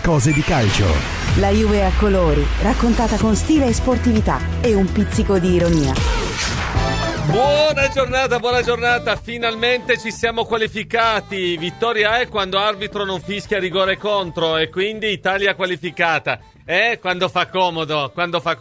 cose di calcio. La Juve a colori, raccontata con stile e sportività e un pizzico di ironia. Buona giornata, finalmente ci siamo qualificati. Vittoria è quando arbitro non fischia rigore contro e quindi Italia qualificata. Quando fa comodo.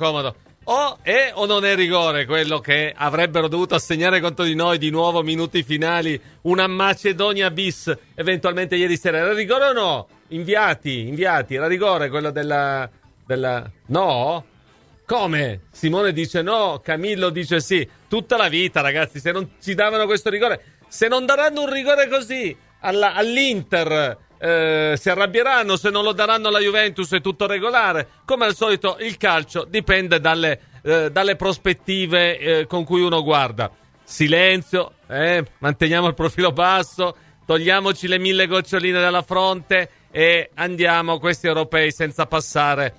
O è o non è rigore quello che avrebbero dovuto assegnare contro di noi di nuovo minuti finali, una Macedonia bis eventualmente ieri sera. Era rigore o no? Inviati, era rigore quello della... No? Come? Simone dice no, Camillo dice sì. Tutta la vita, ragazzi, se non ci davano questo rigore, se non daranno un rigore così all'Inter, si arrabbieranno. Se non lo daranno alla Juventus è tutto regolare. Come al solito il calcio dipende dalle prospettive con cui uno guarda. Silenzio, manteniamo il profilo basso, togliamoci le 1000 goccioline dalla fronte e andiamo a questi europei senza passare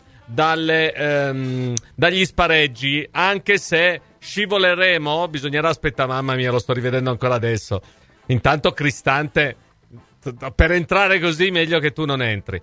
dagli spareggi, anche se scivoleremo. Bisognerà aspettare, mamma mia, lo sto rivedendo ancora adesso. Intanto Cristante, per entrare così meglio che tu non entri.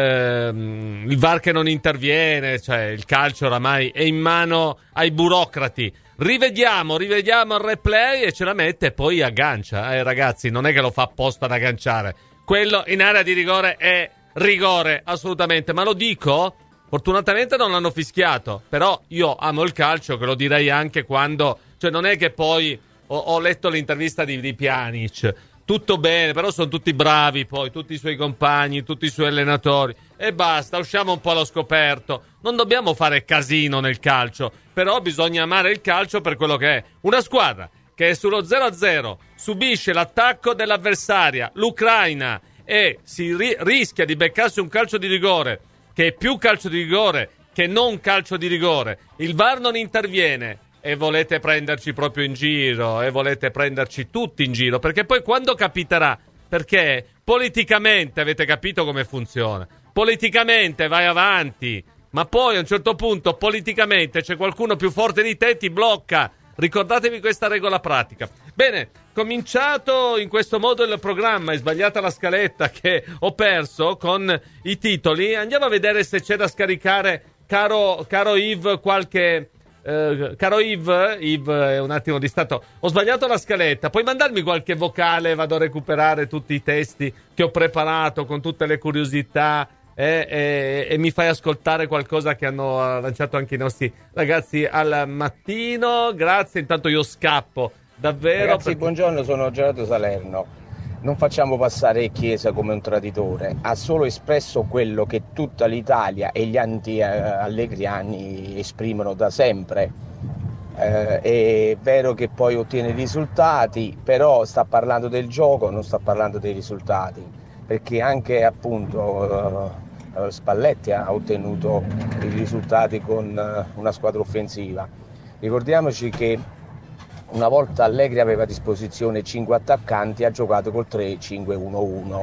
Il VAR che non interviene, cioè il calcio oramai è in mano ai burocrati. Rivediamo il replay e ce la mette e poi aggancia. Ragazzi, non è che lo fa apposta ad agganciare. Quello in area di rigore è rigore, assolutamente. Ma lo dico, fortunatamente non l'hanno fischiato. Però io amo il calcio, che lo direi anche quando... Cioè non è che poi ho letto l'intervista di Pjanic. Tutto bene, però sono tutti bravi poi, tutti i suoi compagni, tutti i suoi allenatori. E basta, usciamo un po' allo scoperto. Non dobbiamo fare casino nel calcio, però bisogna amare il calcio per quello che è. Una squadra che è sullo 0-0, subisce l'attacco dell'avversaria, l'Ucraina, e si rischia di beccarsi un calcio di rigore, che è più calcio di rigore che non calcio di rigore. Il VAR non interviene. E volete prenderci proprio in giro, e volete prenderci tutti in giro, perché poi quando capiterà, perché politicamente avete capito come funziona, politicamente vai avanti, ma poi a un certo punto politicamente c'è qualcuno più forte di te, ti blocca. Ricordatevi questa regola pratica. Bene, cominciato in questo modo il programma, è sbagliata la scaletta che ho perso con i titoli. Andiamo a vedere se c'è da scaricare, caro Yves, qualche... caro Yves è un attimo distratto. Ho sbagliato la scaletta. Puoi mandarmi qualche vocale? Vado a recuperare tutti i testi che ho preparato con tutte le curiosità e mi fai ascoltare qualcosa che hanno lanciato anche i nostri ragazzi al mattino. Grazie. Intanto io scappo davvero. Ragazzi, buongiorno, sono Gerardo Salerno. Non facciamo passare Chiesa come un traditore, ha solo espresso quello che tutta l'Italia e gli anti-allegriani esprimono da sempre. È vero che poi ottiene risultati, però sta parlando del gioco, non sta parlando dei risultati, perché anche appunto Spalletti ha ottenuto i risultati con una squadra offensiva. Ricordiamoci che una volta Allegri aveva a disposizione 5 attaccanti, ha giocato col 3-5-1-1.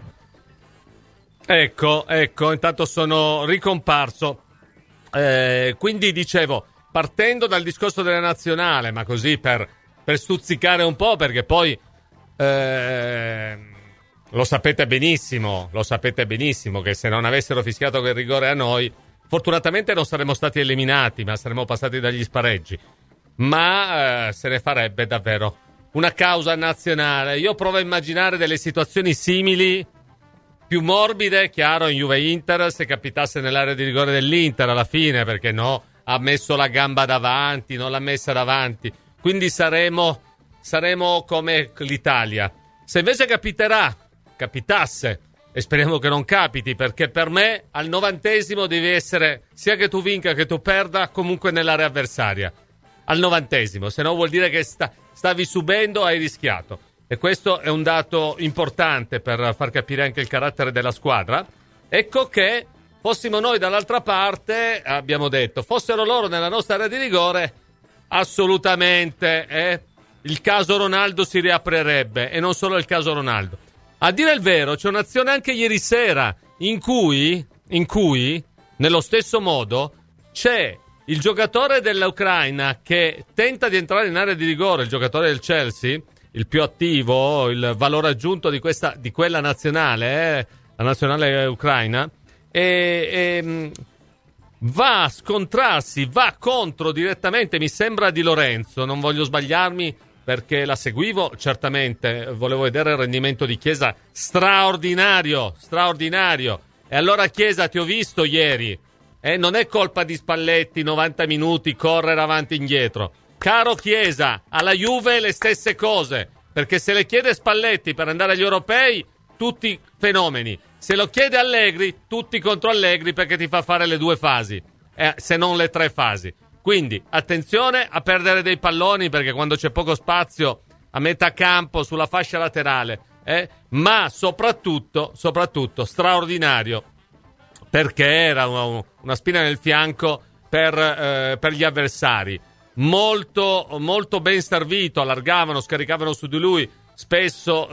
Ecco, intanto sono ricomparso. Quindi dicevo, partendo dal discorso della nazionale, ma così per stuzzicare un po', perché poi lo sapete benissimo che se non avessero fischiato quel rigore a noi, fortunatamente non saremmo stati eliminati, ma saremmo passati dagli spareggi. Ma se ne farebbe davvero una causa nazionale. Io provo a immaginare delle situazioni simili, più morbide, chiaro, in Juve-Inter, se capitasse nell'area di rigore dell'Inter alla fine, perché no, ha messo la gamba davanti, non l'ha messa davanti, quindi saremo come l'Italia. Se invece capitasse, e speriamo che non capiti, perché per me al 90° devi essere, sia che tu vinca che tu perda, comunque nell'area avversaria. Al 90°, se no vuol dire che stavi subendo, hai rischiato. E questo è un dato importante per far capire anche il carattere della squadra. Ecco che fossimo noi dall'altra parte, abbiamo detto, fossero loro nella nostra area di rigore, assolutamente, il caso Ronaldo si riaprirebbe, e non solo il caso Ronaldo. A dire il vero, c'è un'azione anche ieri sera in cui, nello stesso modo, c'è il giocatore dell'Ucraina che tenta di entrare in area di rigore, il giocatore del Chelsea, il più attivo, il valore aggiunto di quella nazionale, la nazionale ucraina, va a scontrarsi, va contro direttamente, mi sembra di Lorenzo, non voglio sbagliarmi perché la seguivo, certamente volevo vedere il rendimento di Chiesa, straordinario. E allora Chiesa, ti ho visto ieri, non è colpa di Spalletti, 90 minuti, correre avanti e indietro. Caro Chiesa, alla Juve le stesse cose, perché se le chiede Spalletti per andare agli europei, tutti fenomeni. Se lo chiede Allegri, tutti contro Allegri perché ti fa fare le 2 fasi, se non le 3 fasi. Quindi attenzione a perdere dei palloni, perché quando c'è poco spazio a metà campo, sulla fascia laterale, ma soprattutto straordinario, perché era una spina nel fianco per gli avversari. Molto, molto ben servito, allargavano, scaricavano su di lui spesso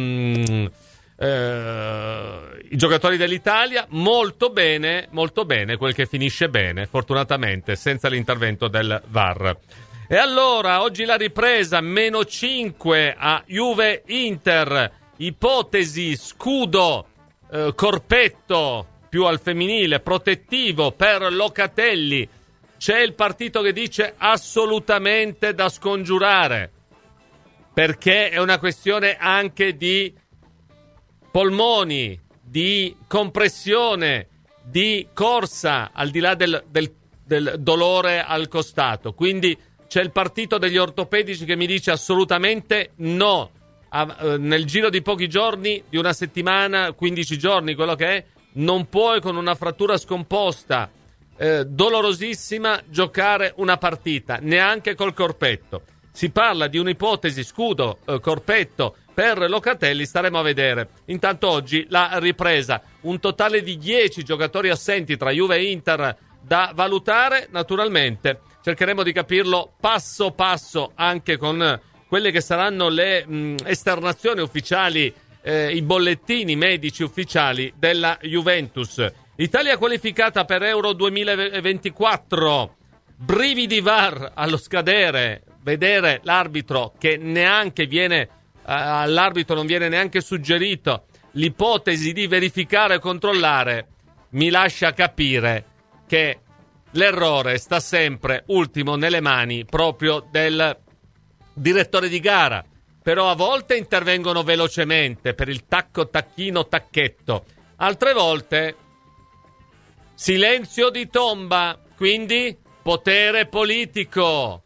i giocatori dell'Italia. Molto bene quel che finisce bene, fortunatamente senza l'intervento del VAR. E allora oggi la ripresa, -5 a Juve Inter, ipotesi scudo corpetto più al femminile protettivo per Locatelli. C'è il partito che dice assolutamente da scongiurare, perché è una questione anche di polmoni, di compressione, di corsa, al di là del dolore al costato. Quindi c'è il partito degli ortopedici che mi dice assolutamente no. Nel giro di pochi giorni, di una settimana, 15 giorni, quello che è, non puoi con una frattura scomposta dolorosissima giocare una partita, neanche col corpetto. Si parla di un'ipotesi scudo corpetto per Locatelli, staremo a vedere. Intanto oggi la ripresa, un totale di 10 giocatori assenti tra Juve e Inter da valutare. Naturalmente cercheremo di capirlo passo passo anche con quelle che saranno le esternazioni ufficiali, i bollettini medici ufficiali della Juventus. Italia qualificata per Euro 2024, brividi VAR allo scadere, vedere l'arbitro che neanche viene, all'arbitro non viene neanche suggerito l'ipotesi di verificare e controllare, mi lascia capire che l'errore sta sempre ultimo nelle mani proprio del direttore di gara. Però a volte intervengono velocemente per il tacco, tacchino, tacchetto, altre volte silenzio di tomba, quindi potere politico,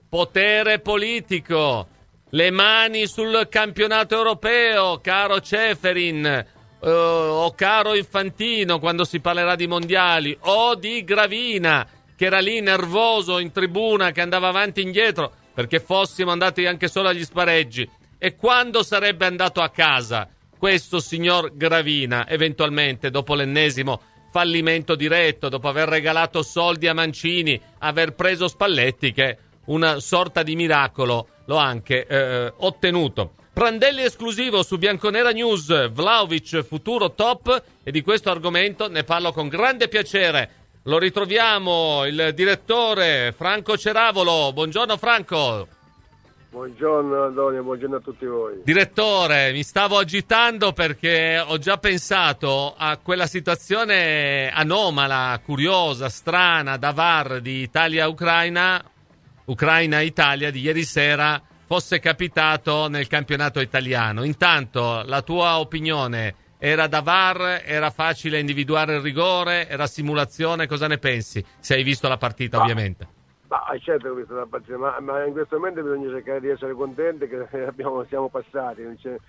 le mani sul campionato europeo, caro Ceferin, o caro Infantino quando si parlerà di mondiali, o di Gravina che era lì nervoso in tribuna, che andava avanti e indietro perché fossimo andati anche solo agli spareggi. E quando sarebbe andato a casa questo signor Gravina, eventualmente dopo l'ennesimo fallimento diretto, dopo aver regalato soldi a Mancini, aver preso Spalletti, che una sorta di miracolo l'ho anche ottenuto. Prandelli esclusivo su Bianconera News, Vlahovic futuro top, e di questo argomento ne parlo con grande piacere. Lo ritroviamo il direttore Franco Ceravolo. Buongiorno Franco. Buongiorno Antonio, buongiorno a tutti voi. Direttore, mi stavo agitando perché ho già pensato a quella situazione anomala, curiosa, strana da VAR di Italia-Ucraina, Ucraina-Italia di ieri sera, fosse capitato nel campionato italiano. Intanto, la tua opinione, era da VAR, era facile individuare il rigore, era simulazione, cosa ne pensi? Se hai visto la partita, ovviamente. Certo che ho visto la partita, ma in questo momento bisogna cercare di essere contenti che siamo passati.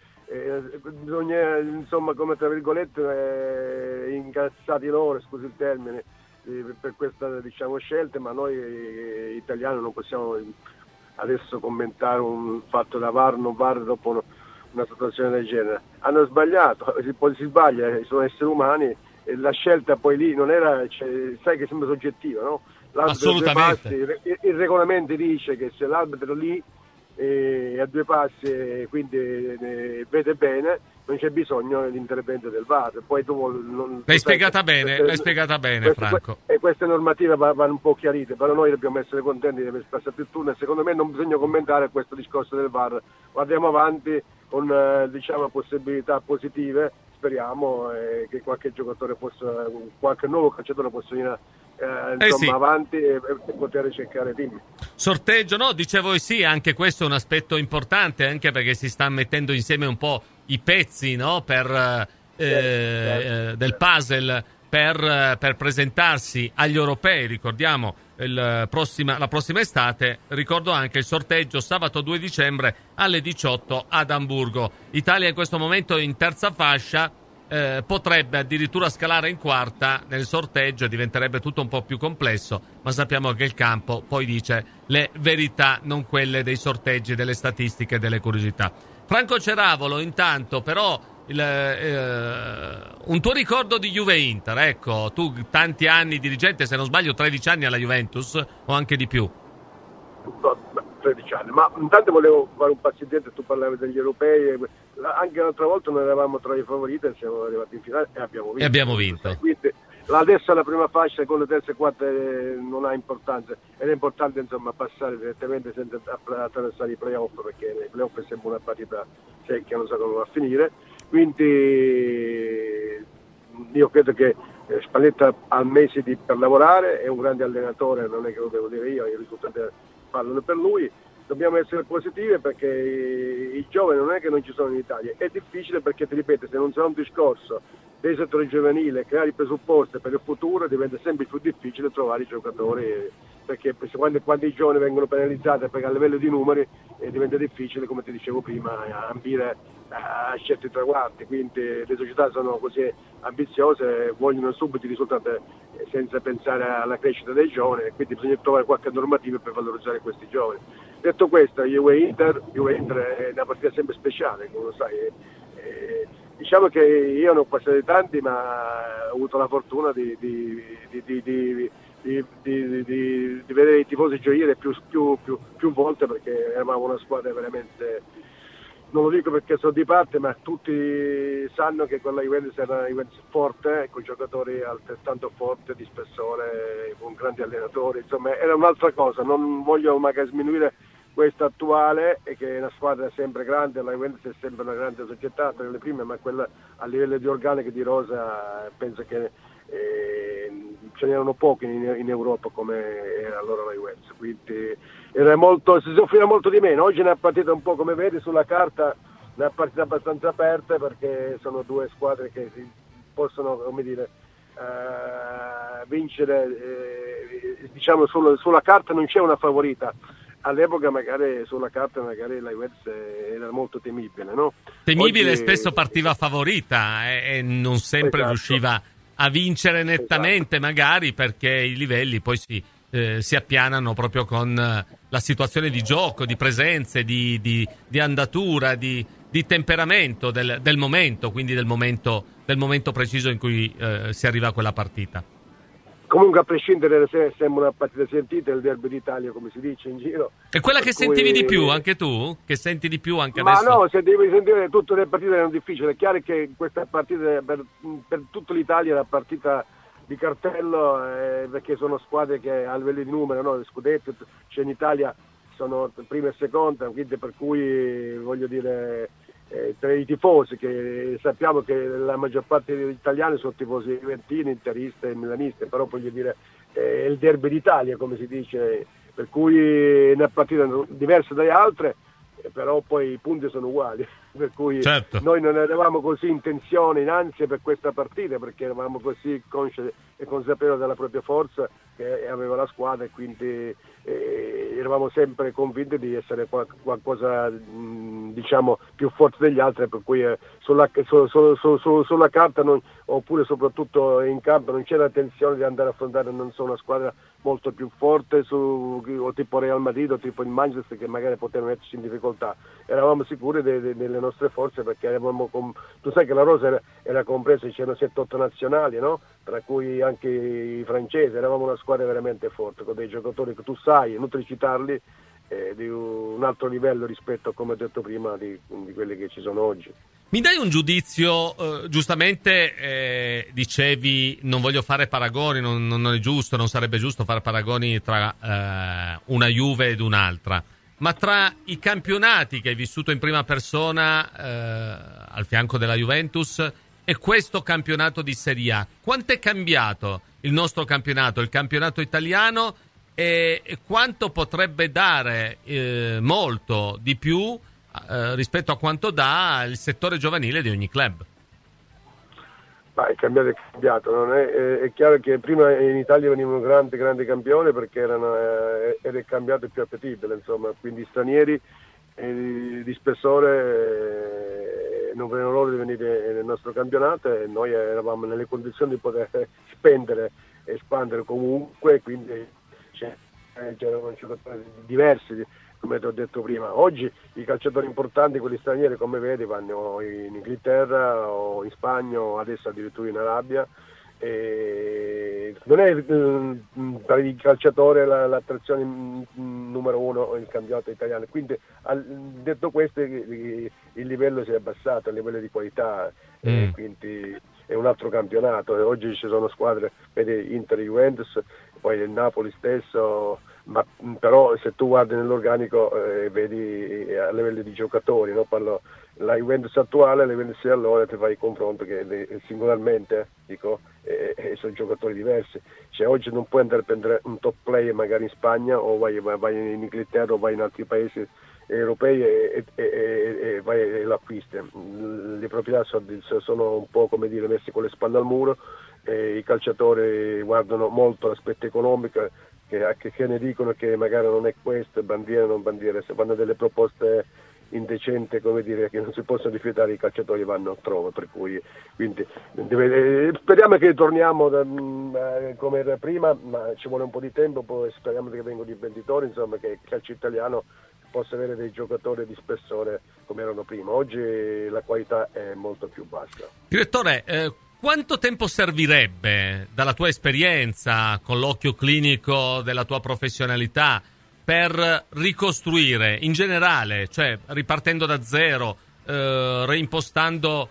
Bisogna, insomma, come tra virgolette, incazzati loro, scusi il termine, per questa, diciamo, scelta, ma noi italiani non possiamo adesso commentare un fatto da VAR, non VAR dopo una situazione del genere. Hanno sbagliato, poi si sbaglia, sono esseri umani, e la scelta poi lì non era, sai che è sempre soggettiva, no? Assolutamente. Il regolamento dice che se l'arbitro lì è a 2 passi, quindi vede bene, non c'è bisogno dell'intervento del VAR. Poi tu l'hai spiegata bene, Franco. E queste normative vanno un po' chiarite, però noi dobbiamo essere contenti di aver passato il turno, e secondo me non bisogna commentare questo discorso del VAR. Andiamo avanti con diciamo possibilità positive, speriamo che qualche giocatore qualche nuovo calciatore possa venire sì, avanti e poter cercare team. Sorteggio, no? Dicevo sì, anche questo è un aspetto importante, anche perché si sta mettendo insieme un po' i pezzi, no? Del puzzle per presentarsi agli europei. Ricordiamo la prossima estate. Ricordo anche il sorteggio sabato 2 dicembre alle 18 ad Amburgo. Italia in questo momento in terza fascia, potrebbe addirittura scalare in quarta nel sorteggio, diventerebbe tutto un po' più complesso, ma sappiamo che il campo poi dice le verità, non quelle dei sorteggi, delle statistiche, delle curiosità. Franco Ceravolo, intanto, però un tuo ricordo di Juve-Inter, ecco, tu tanti anni dirigente, se non sbaglio 13 anni alla Juventus o anche di più. 13 anni, ma intanto volevo fare un passo indietro. Tu parlavi degli europei, anche l'altra volta non eravamo tra i favoriti e siamo arrivati in finale e abbiamo vinto. Quindi adesso la prima fascia, seconda, terza e quarta non ha importanza, ed è importante insomma passare direttamente senza attraversare i playoff, perché nei playoff è sempre una partita secca, non so come va a finire. Quindi io credo che Spalletti ha mesi per lavorare, è un grande allenatore, non è che lo devo dire io, i risultati parlano per lui. Dobbiamo essere positivi, perché i giovani non è che non ci sono in Italia, è difficile perché, ti ripeto, se non c'è un discorso dei settori giovanili, creare i presupposti per il futuro, diventa sempre più difficile trovare i giocatori, perché quando i giovani vengono penalizzati perché a livello di numeri diventa difficile, come ti dicevo prima, ambire a certi traguardi. Quindi le società sono così ambiziose, vogliono subito i risultati senza pensare alla crescita dei giovani, e quindi bisogna trovare qualche normativa per valorizzare questi giovani. Detto questo, Juve-Inter è una partita sempre speciale, come lo sai. Diciamo che io ne ho passati tanti, ma ho avuto la fortuna di vedere i tifosi gioire più volte, perché eravamo una squadra veramente, non lo dico perché sono di parte, ma tutti sanno che quella Juventus era una Juventus forte, con giocatori altrettanto forti, di spessore, con grandi allenatori, insomma era un'altra cosa. Non voglio magari sminuire questa attuale, e che è una squadra sempre grande, la Juventus è sempre una grande società tra le prime, ma quella a livello di organico e di rosa penso che ce n'erano pochi in Europa come era allora la Juventus, quindi si soffriva molto di meno. Oggi è una partita un po', come vedi sulla carta, una partita abbastanza aperta, perché sono due squadre che possono, come dire, vincere, diciamo sulla carta non c'è una favorita. All'epoca magari sulla carta la Juventus era molto temibile, no? Temibile, oggi spesso partiva favorita e non sempre riusciva a vincere nettamente, magari perché i livelli poi si appianano proprio con la situazione di gioco, di presenze, di andatura, di temperamento del momento, quindi del momento preciso in cui si arriva a quella partita. Comunque, a prescindere, sembra una partita sentita, il derby d'Italia, come si dice in giro. È quella che sentivi di più, anche tu? Che senti di più anche ma adesso? Ma no, sentire tutte le partite erano difficili. È chiaro che questa partita, per tutta l'Italia, è una partita di cartello, perché sono squadre che a livello di numero, no? Scudetto, c'è in Italia, sono prima e seconda, quindi per cui, voglio dire, tra i tifosi, che sappiamo che la maggior parte degli italiani sono tifosi juventini, interisti e milanisti, però voglio dire è il derby d'Italia, come si dice, per cui è una partita diversa dalle altre, però poi i punti sono uguali, per cui certo. Noi non eravamo così in tensione, in ansia per questa partita, perché eravamo così consci e consapevoli della propria forza che aveva la squadra, e quindi eravamo sempre convinti di essere qualcosa, diciamo, più forte degli altri, per cui sulla carta oppure soprattutto in campo non c'era la tensione di andare a affrontare, non so, una squadra molto più forte, o tipo Real Madrid o tipo il Manchester, che magari potevano metterci in difficoltà. Eravamo sicuri delle nostre forze, perché tu sai che la rosa era compresa, c'erano 7-8 nazionali, no? Tra cui anche i francesi. Eravamo una squadra veramente forte, con dei giocatori che tu sai, inutile citarli, di un altro livello rispetto, come ho detto prima, di quelli che ci sono oggi. Mi dai un giudizio? Giustamente dicevi non voglio fare paragoni, non è giusto, non sarebbe giusto fare paragoni tra una Juve ed un'altra, ma tra i campionati che hai vissuto in prima persona al fianco della Juventus e questo campionato di Serie A. Quanto è cambiato il nostro campionato, il campionato italiano, e quanto potrebbe dare molto di più rispetto a quanto dà il settore giovanile di ogni club? Ma è cambiato. Non è chiaro che prima in Italia venivano grandi campioni perché era il campionato più appetibile, insomma, quindi stranieri di spessore non avevano l'ora di venire nel nostro campionato e noi eravamo nelle condizioni di poter spendere e espandere comunque, quindi c'erano giocatori diversi, come ti ho detto prima. Oggi i calciatori importanti, quelli stranieri, come vedi, vanno in Inghilterra o in Spagna o adesso addirittura in Arabia. E non è per il calciatore l'attrazione numero uno il campionato italiano, quindi detto questo il livello si è abbassato, il livello di qualità, quindi è un altro campionato e oggi ci sono squadre, vedi Inter, Juventus, poi il Napoli stesso, ma però se tu guardi nell'organico vedi a livello di giocatori, no? Parlo la Juventus attuale, la Juventus di allora, ti fai il confronto che singolarmente sono giocatori diversi, cioè oggi non puoi andare a prendere un top player magari in Spagna o vai in Inghilterra o vai in altri paesi europei e vai e lo acquisti. Le proprietà sono un po' come dire messi con le spalle al muro, i calciatori guardano molto l'aspetto economico, che ne dicono che magari non è questo, bandiera non bandiera, se vanno delle proposte indecenti, come dire, che non si possono rifiutare, i calciatori vanno a trova, per cui quindi speriamo che torniamo come era prima, ma ci vuole un po' di tempo, poi speriamo che vengano i venditori, insomma, che il calcio italiano possa avere dei giocatori di spessore come erano prima. Oggi la qualità è molto più bassa. Direttore, quanto tempo servirebbe, dalla tua esperienza, con l'occhio clinico della tua professionalità, per ricostruire in generale, cioè ripartendo da zero, reimpostando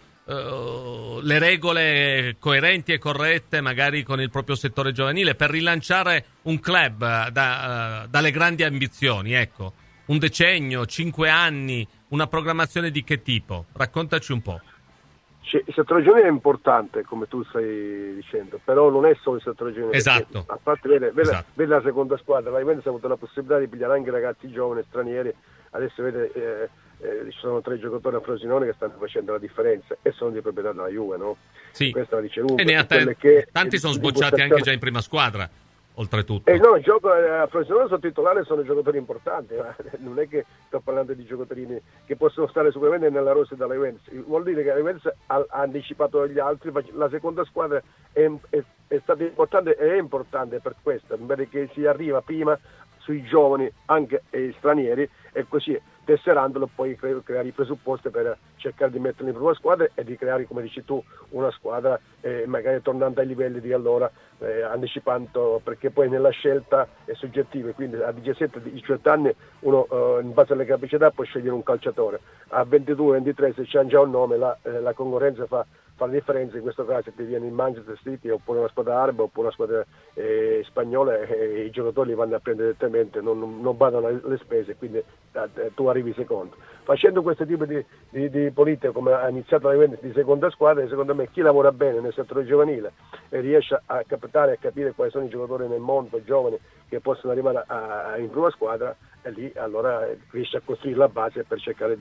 le regole coerenti e corrette magari con il proprio settore giovanile, per rilanciare un club dalle grandi ambizioni, ecco, un decennio, 5 anni, una programmazione di che tipo? Raccontaci un po'. Il settore giovanile è importante, come tu stai dicendo, però non è solo il settore giovanile. Esatto. A parte vede la seconda squadra, la Juventus ha avuto la possibilità di pigliare anche ragazzi giovani, stranieri. Adesso vede ci sono 3 giocatori a Frosinone che stanno facendo la differenza e sono di proprietà della Juve, no? Sì. Questa la dice lunga. E tanti sono sbocciati anche già in prima squadra, oltretutto. No, gioco a Frosinone sono titolari, sono giocatori importanti, non è che sto parlando di giocatori che possono stare sicuramente nella rosa della Juventus. Vuol dire che la Juventus ha anticipato gli altri, la seconda squadra è stata importante e è importante per questo, perché si arriva prima sui giovani anche stranieri e così tesserandolo poi creare i presupposti per cercare di metterli in prima squadra e di creare, come dici tu, una squadra magari tornando ai livelli di allora, anticipando, perché poi nella scelta è soggettiva, quindi a 17-18 anni uno in base alle capacità può scegliere un calciatore, a 22-23 se c'è già un nome la concorrenza fa la differenza. In questo caso ti viene il Manchester City oppure una squadra araba oppure una squadra spagnola e i giocatori li vanno a prendere direttamente, non badano alle spese, quindi tu arrivi secondo. Facendo questo tipo di politica come ha iniziato la Juventus di seconda squadra, secondo me chi lavora bene nel settore giovanile e riesce a captare e a capire quali sono i giocatori nel mondo giovani che possono arrivare in prima squadra, e lì allora riesce a costruire la base per cercare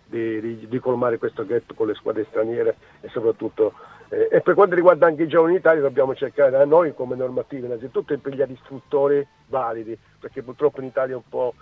di colmare questo gap con le squadre straniere e soprattutto e per quanto riguarda anche i giovani in Italia dobbiamo cercare da noi come normativa innanzitutto di pigliare istruttori validi, perché purtroppo in Italia un po'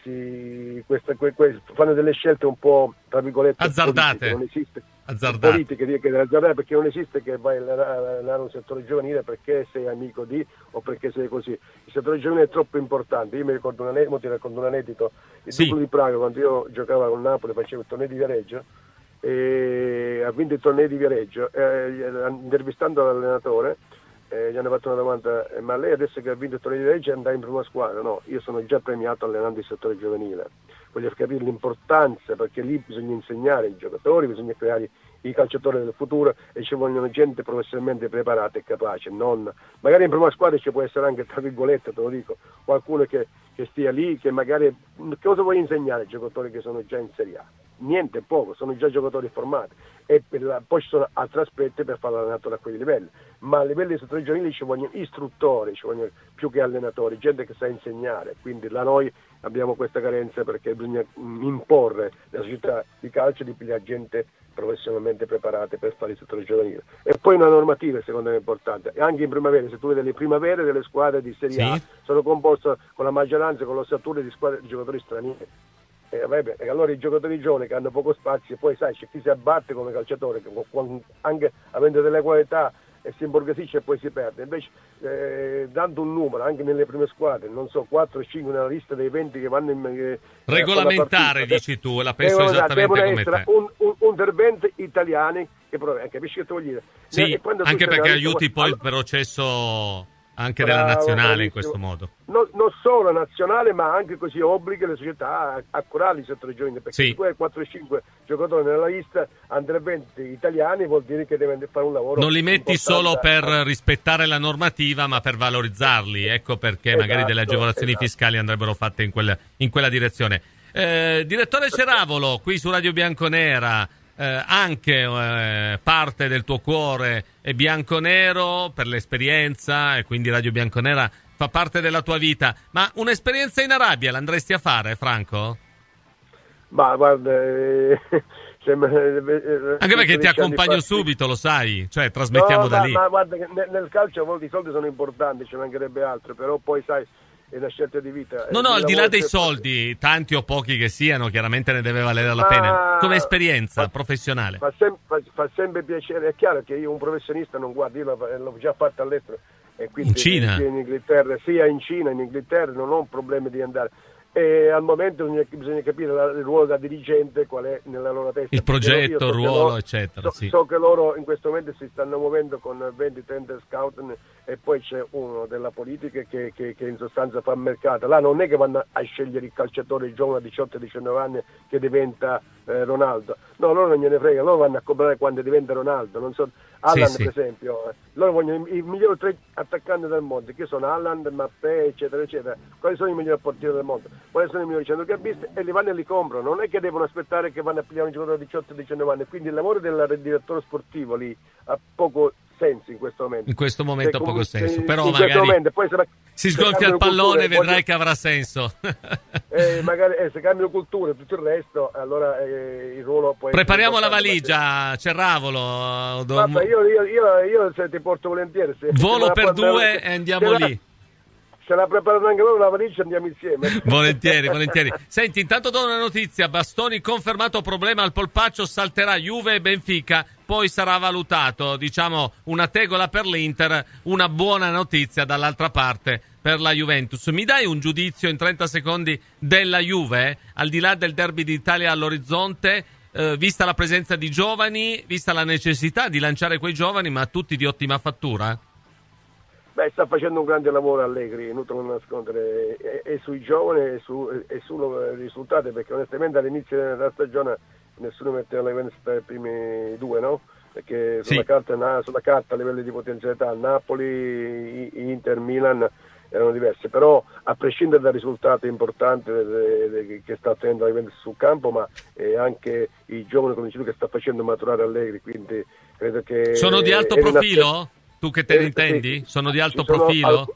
fanno delle scelte un po' tra virgolette azzardate, non esiste azzardate. Politiche che azzardate, perché non esiste che vai a allenare un settore giovanile perché sei amico di o perché sei così. Il settore giovanile è troppo importante. Io mi ricordo ti racconto un aneddoto, il Duplo di Praga, quando io giocavo con Napoli facevo il torneo di Viareggio e ha vinto il torneo di Viareggio, intervistando l'allenatore gli hanno fatto una domanda: ma lei adesso che ha vinto il torneo di Viareggio andrà in prima squadra? No, io sono già premiato allenando il settore giovanile. Voglio capire l'importanza, perché lì bisogna insegnare ai giocatori, bisogna creare i calciatori del futuro e ci vogliono gente professionalmente preparata e capace, non magari in prima squadra ci può essere anche, tra virgolette, te lo dico, qualcuno che stia lì, che magari, cosa vuoi insegnare ai giocatori che sono già in Serie A? Niente, poco, sono già giocatori formati e poi ci sono altri aspetti per fare l'allenatore a quei livelli, ma a livelli di settori giovanili ci vogliono istruttori, ci vogliono più che allenatori, gente che sa insegnare, quindi là noi abbiamo questa carenza perché bisogna imporre alla società di calcio di pigliare gente professionalmente preparate per fare il settore giovanile. E poi una normativa secondo me importante, anche in primavera, se tu vedi le primavere delle squadre di Serie A sono composte con la maggioranza, con l'ossatura di squadre di giocatori stranieri. E allora i giocatori giovani che hanno poco spazio, poi sai, c'è chi si abbatte come calciatore, che anche avendo delle qualità e si imborghesisce e poi si perde. Invece dando un numero anche nelle prime squadre, non so, 4 o 5 nella lista dei 20 che vanno in regolamentare, dici tu, la penso esattamente come te. Un servente italiani che capisci che ti voglio dire? Sì, anche perché aiuti poi il processo anche della nazionale in questo modo. Non solo nazionale, ma anche così obbliga le società a curare il settore giovanile, perché se tu hai 4-5 giocatori nella lista under 20 italiani vuol dire che devono fare un lavoro. Non li metti solo per rispettare la normativa, ma per valorizzarli, ecco perché magari delle agevolazioni fiscali andrebbero fatte in quella direzione. Direttore Ceravolo, qui su Radio Bianconera, anche parte del tuo cuore è bianconero per l'esperienza e quindi Radio Bianconera fa parte della tua vita, ma un'esperienza in Arabia l'andresti a fare, Franco? Ma guarda, anche perché ti accompagno subito, lo sai, cioè trasmettiamo da lì. Ma guarda che nel calcio a volte i soldi sono importanti, ci mancherebbe altro, però poi sai, è una scelta di vita. No, al di là dei soldi, tanti o pochi che siano, chiaramente ne deve valere la pena. Come esperienza professionale. Fa sempre piacere. È chiaro che io un professionista non guardo, io l'ho già fatto all'estero. E quindi in Cina? In Inghilterra, sia in Cina, in Inghilterra, non ho problemi di andare. E al momento bisogna capire il ruolo da dirigente, qual è nella loro testa. Il progetto, il ruolo, eccetera. So che loro in questo momento si stanno muovendo con 20-30 scout e poi c'è uno della politica che in sostanza fa mercato. Là non è che vanno a scegliere il calciatore giovane a 18-19 anni che diventa Ronaldo. No, loro non gliene frega, loro vanno a comprare quando diventa Ronaldo. Non so, Haaland per esempio, loro vogliono i migliori 3 attaccanti del mondo, che sono Haaland, Mbappé, eccetera, eccetera. Quali sono i migliori portieri del mondo? Quali sono i migliori centrocampisti? E li vanno e li comprano. Non è che devono aspettare che vanno a pigliare un giocatore di 18-19 anni. Quindi il lavoro del direttore sportivo lì ha poco senso in questo momento. In questo momento ha poco senso, però magari poi si sgonfia il pallone e vedrai che avrà senso. Magari se cambiano cultura e tutto il resto, allora il ruolo poi. Prepariamo la valigia, Cerravolo. Guarda, io se ti porto volentieri. Volo per 2 e andiamo lì. Se la preparano anche loro la valigia, andiamo insieme. Volentieri. Senti, intanto do una notizia: Bastoni confermato problema al polpaccio, salterà Juve e Benfica, poi sarà valutato, diciamo, una tegola per l'Inter, una buona notizia dall'altra parte per la Juventus. Mi dai un giudizio in 30 secondi della Juve, al di là del derby d'Italia all'orizzonte, vista la presenza di giovani, vista la necessità di lanciare quei giovani, ma tutti di ottima fattura? Beh, sta facendo un grande lavoro Allegri, inutile nascondere, e sui giovani e sui risultati, perché onestamente all'inizio della stagione nessuno metteva la Juventus tra i primi 2, no? Perché sulla carta a livello di potenzialità Napoli, Inter, Milan erano diverse, però a prescindere dal risultato importante che sta ottenendo la Juventus sul campo, ma anche i giovani, come dici tu, che sta facendo maturare Allegri, quindi credo che... Sono di alto profilo? Tu che te ne intendi? Sono di alto profilo?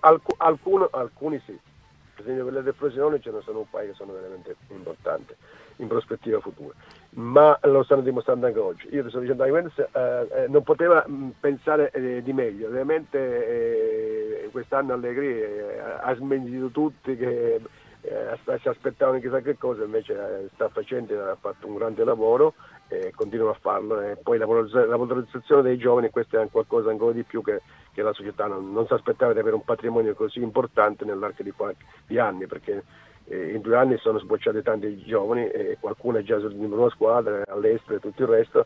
Alcuni sì. Per esempio per le depressioni ce ne sono un paio che sono veramente importanti in prospettiva futura, ma lo stanno dimostrando anche oggi. Io ti sto dicendo, la Juventus non poteva pensare di meglio. Ovviamente quest'anno Allegri ha smentito tutti che si aspettavano chissà che cosa, invece sta facendo, ha fatto un grande lavoro e continua a farlo, e poi la valorizzazione dei giovani, questo è qualcosa ancora di più che la società non si aspettava, di avere un patrimonio così importante nell'arco di anni, perché in 2 anni sono sbocciati tanti giovani e qualcuno è già in una squadra all'estero e tutto il resto,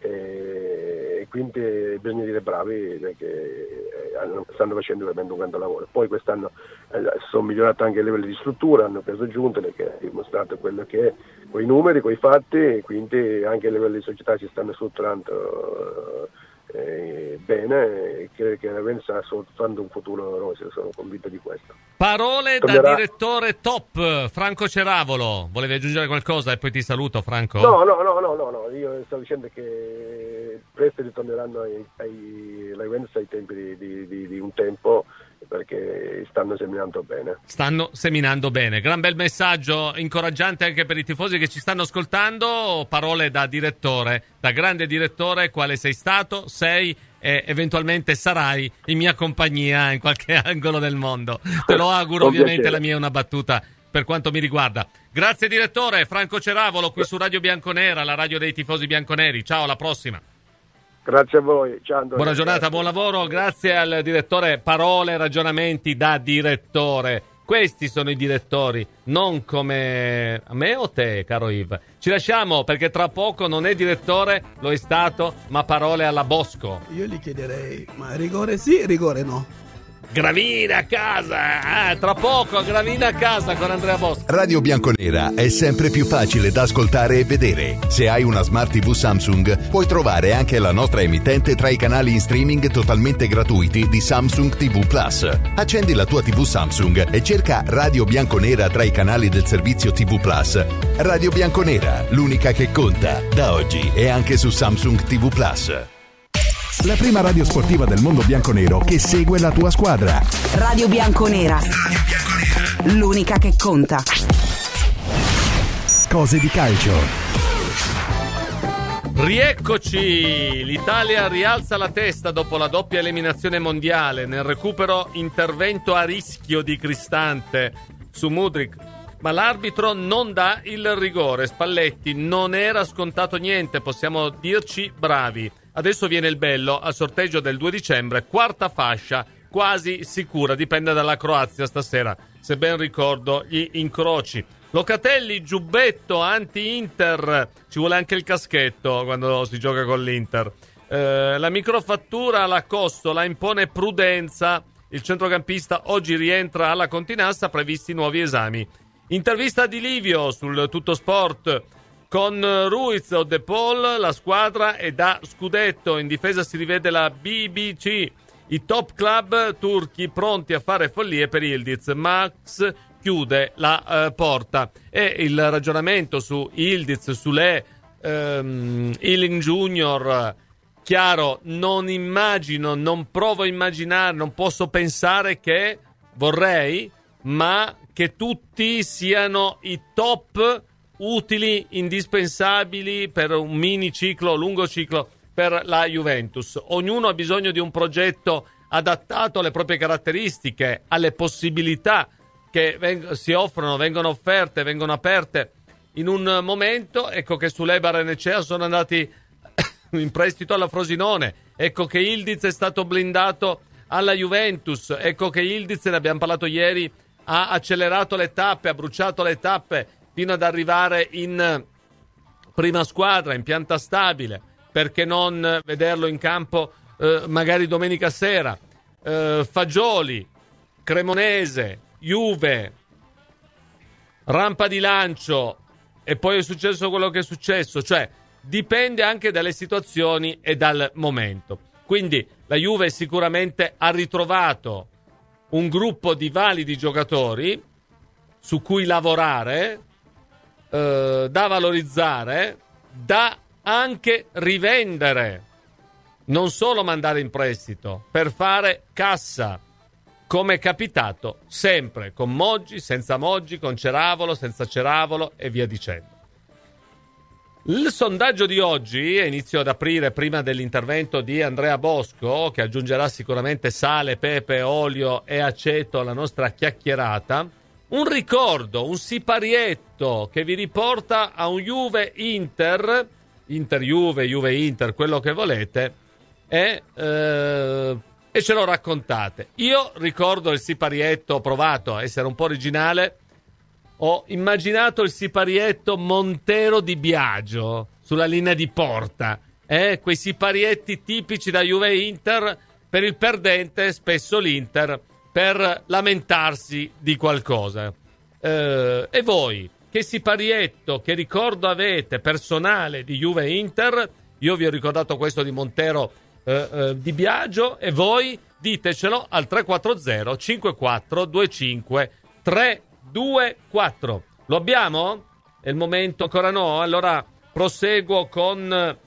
e quindi bisogna dire bravi, perché stanno facendo veramente un grande lavoro. Poi quest'anno sono migliorati anche i livelli di struttura, hanno preso giunte, perché ha dimostrato quello che è, coi numeri, coi fatti, quindi anche a livello di società si stanno strutturando bene, che la Juventus sta soltanto un futuro roseo, sono convinto di questo. Parole da direttore top, Franco Ceravolo. Volevi aggiungere qualcosa e poi ti saluto, Franco? No, io stavo dicendo che presto ritorneranno la Juventus ai tempi di un tempo, perché stanno seminando bene. Gran bel messaggio, incoraggiante anche per i tifosi che ci stanno ascoltando. Parole da direttore, da grande direttore, quale sei stato, sei e eventualmente sarai in mia compagnia in qualche angolo del mondo. Te lo auguro, ovviamente la mia è una battuta per quanto mi riguarda. Grazie direttore, Franco Ceravolo qui su Radio Bianconera, la radio dei tifosi bianconeri. Ciao, alla prossima. Grazie a voi, ciao Antonio. Buona giornata, buon lavoro, grazie al direttore. Parole, ragionamenti da direttore. Questi sono i direttori, non come a me o te, caro Yves. Ci lasciamo perché tra poco non è direttore, lo è stato, ma parole alla Bosco. Io gli chiederei, ma rigore sì, rigore no? Gravina a casa, tra poco Gravina a casa con Andrea Bosco. Radio Bianconera è sempre più facile da ascoltare e vedere. Se hai una Smart TV Samsung, puoi trovare anche la nostra emittente tra i canali in streaming totalmente gratuiti di Samsung TV Plus. Accendi la tua TV Samsung e cerca Radio Bianconera tra i canali del servizio TV Plus. Radio Bianconera, l'unica che conta, da oggi e anche su Samsung TV Plus. La prima radio sportiva del mondo bianconero che segue la tua squadra. Radio Bianconera. L'unica che conta. Cose di calcio. Rieccoci, l'Italia rialza la testa dopo la doppia eliminazione mondiale. Nel recupero intervento a rischio di Cristante su Mudryk, ma l'arbitro non dà il rigore. Spalletti, non era scontato niente, possiamo dirci bravi. Adesso viene il bello, al sorteggio del 2 dicembre, quarta fascia, quasi sicura, dipende dalla Croazia stasera, se ben ricordo gli incroci. Locatelli, giubbetto anti-Inter, ci vuole anche il caschetto quando si gioca con l'Inter. La microfattura alla Costola impone prudenza, il centrocampista oggi rientra alla Continassa, previsti nuovi esami. Intervista di Livio sul Tutto Sport. Con Ruiz o De Paul la squadra è da scudetto, in difesa si rivede la BBC, i top club turchi pronti a fare follie per Yildiz. Max chiude la porta, e il ragionamento su Yildiz, sulle Ealing Junior, chiaro, non immagino, non provo a immaginare, non posso pensare che vorrei, ma che tutti siano i top utili, indispensabili per un mini ciclo, lungo ciclo per la Juventus. Ognuno ha bisogno di un progetto adattato alle proprie caratteristiche, alle possibilità che si offrono, vengono offerte, vengono aperte in un momento. Ecco che Suleba e Renecea sono andati in prestito alla Frosinone, ecco che Yildiz è stato blindato alla Juventus, ecco che Yildiz, ne abbiamo parlato ieri, ha accelerato le tappe, ha bruciato le tappe fino ad arrivare in prima squadra, in pianta stabile. Perché non vederlo in campo magari domenica sera? Fagioli, Cremonese, Juve, rampa di lancio, e poi è successo quello che è successo. Cioè, dipende anche dalle situazioni e dal momento. Quindi la Juve sicuramente ha ritrovato un gruppo di validi giocatori su cui lavorare, da valorizzare, da anche rivendere, non solo mandare in prestito, per fare cassa, come è capitato sempre con Moggi, senza Moggi, con Ceravolo, senza Ceravolo e via dicendo. Il sondaggio di oggi, inizio ad aprire prima dell'intervento di Andrea Bosco, che aggiungerà sicuramente sale, pepe, olio e aceto alla nostra chiacchierata. Un ricordo, un siparietto che vi riporta a un Juve-Inter, Inter-Juve, Juve-Inter, quello che volete, e ce lo raccontate. Io ricordo il siparietto, ho provato a essere un po' originale, ho immaginato il siparietto Montero di Biagio sulla linea di porta, quei siparietti tipici da Juve-Inter, per il perdente, spesso l'Inter, per lamentarsi di qualcosa. E voi che siparietto, che ricordo avete personale di Juve Inter? Io vi ho ricordato questo di Montero di Biagio, e voi ditecelo al 340 54 25 324. Lo abbiamo? È il momento? Ancora no? Allora proseguo con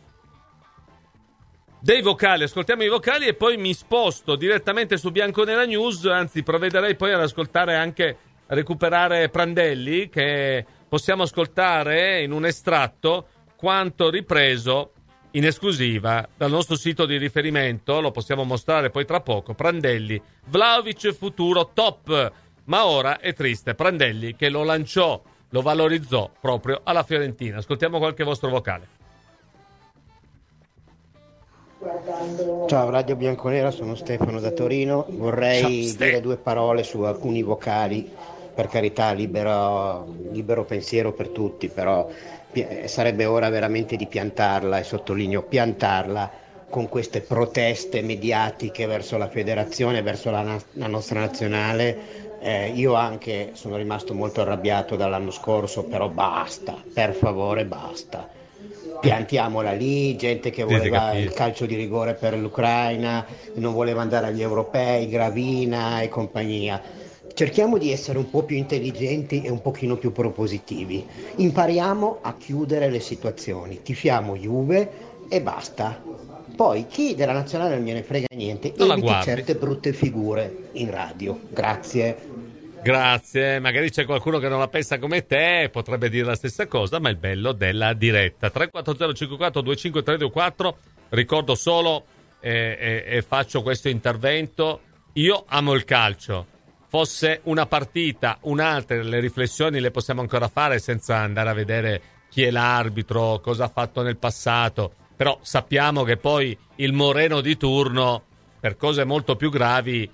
dei vocali, ascoltiamo i vocali e poi mi sposto direttamente su Bianconera News, anzi provvederei poi ad ascoltare anche, a recuperare Prandelli, che possiamo ascoltare in un estratto quanto ripreso in esclusiva dal nostro sito di riferimento, lo possiamo mostrare poi tra poco. Prandelli, Vlahovic futuro top, ma ora è triste Prandelli che lo lanciò, lo valorizzò proprio alla Fiorentina. Ascoltiamo qualche vostro vocale. Ciao Radio Bianconera, sono Stefano da Torino. Vorrei dire due parole su alcuni vocali, per carità, libero pensiero per tutti, però sarebbe ora veramente di piantarla, e sottolineo piantarla, con queste proteste mediatiche verso la federazione, verso la nostra nazionale. Io anche sono rimasto molto arrabbiato dall'anno scorso, però basta, per favore basta. Piantiamola lì, gente che voleva il calcio di rigore per l'Ucraina, non voleva andare agli europei, Gravina e compagnia. Cerchiamo di essere un po' più intelligenti e un pochino più propositivi. Impariamo a chiudere le situazioni, tifiamo Juve e basta. Poi chi della nazionale non gliene frega niente, eviti certe brutte figure in radio. Grazie, magari c'è qualcuno che non la pensa come te, potrebbe dire la stessa cosa, ma è il bello della diretta. 340 54 25 324, ricordo solo e faccio questo intervento, io amo il calcio, fosse una partita, un'altra, le riflessioni le possiamo ancora fare senza andare a vedere chi è l'arbitro, cosa ha fatto nel passato, però sappiamo che poi il Moreno di turno, per cose molto più gravi,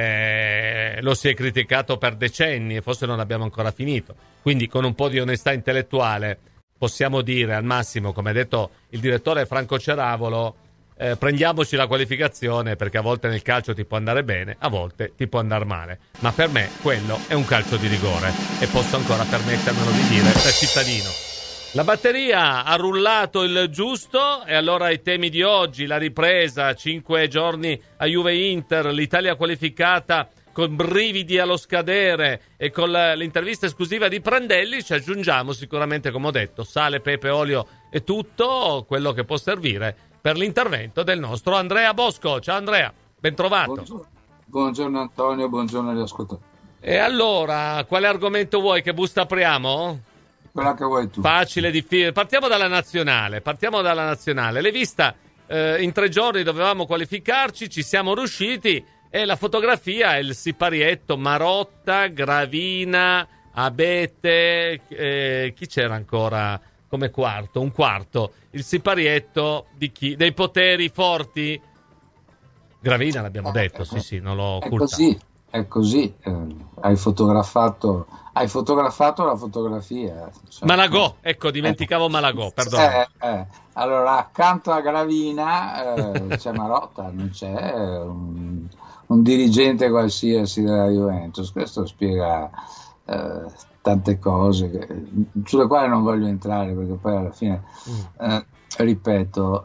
lo si è criticato per decenni e forse non abbiamo ancora finito, quindi con un po' di onestà intellettuale possiamo dire al massimo, come ha detto il direttore Franco Ceravolo, prendiamoci la qualificazione, perché a volte nel calcio ti può andare bene, a volte ti può andare male, ma per me quello è un calcio di rigore e posso ancora permettermelo di dire da cittadino. La batteria ha rullato il giusto e allora i temi di oggi, la ripresa, 5 giorni a Juve Inter, l'Italia qualificata con brividi allo scadere e con l'intervista esclusiva di Prandelli, ci aggiungiamo sicuramente, come ho detto, sale, pepe, olio e tutto quello che può servire per l'intervento del nostro Andrea Bosco. Ciao Andrea, ben trovato. Buongiorno Antonio, buongiorno agli ascoltatori. E allora, quale argomento vuoi? Che busta apriamo? Quella che vuoi tu. Facile, difficile. Partiamo dalla nazionale. L'hai vista? In 3 giorni dovevamo qualificarci, ci siamo riusciti e la fotografia è il siparietto Marotta, Gravina, Abete, chi c'era ancora come quarto? Un quarto. Il siparietto di chi? Dei poteri forti? Gravina l'abbiamo detto, sì, non l'ho occultato. È così. Hai fotografato la fotografia. Cioè, Malagò, ecco, dimenticavo Malagò, perdono. Allora, accanto a Gravina c'è Marotta, non c'è un dirigente qualsiasi della Juventus. Questo spiega tante cose sulle quali non voglio entrare, perché poi alla fine, ripeto,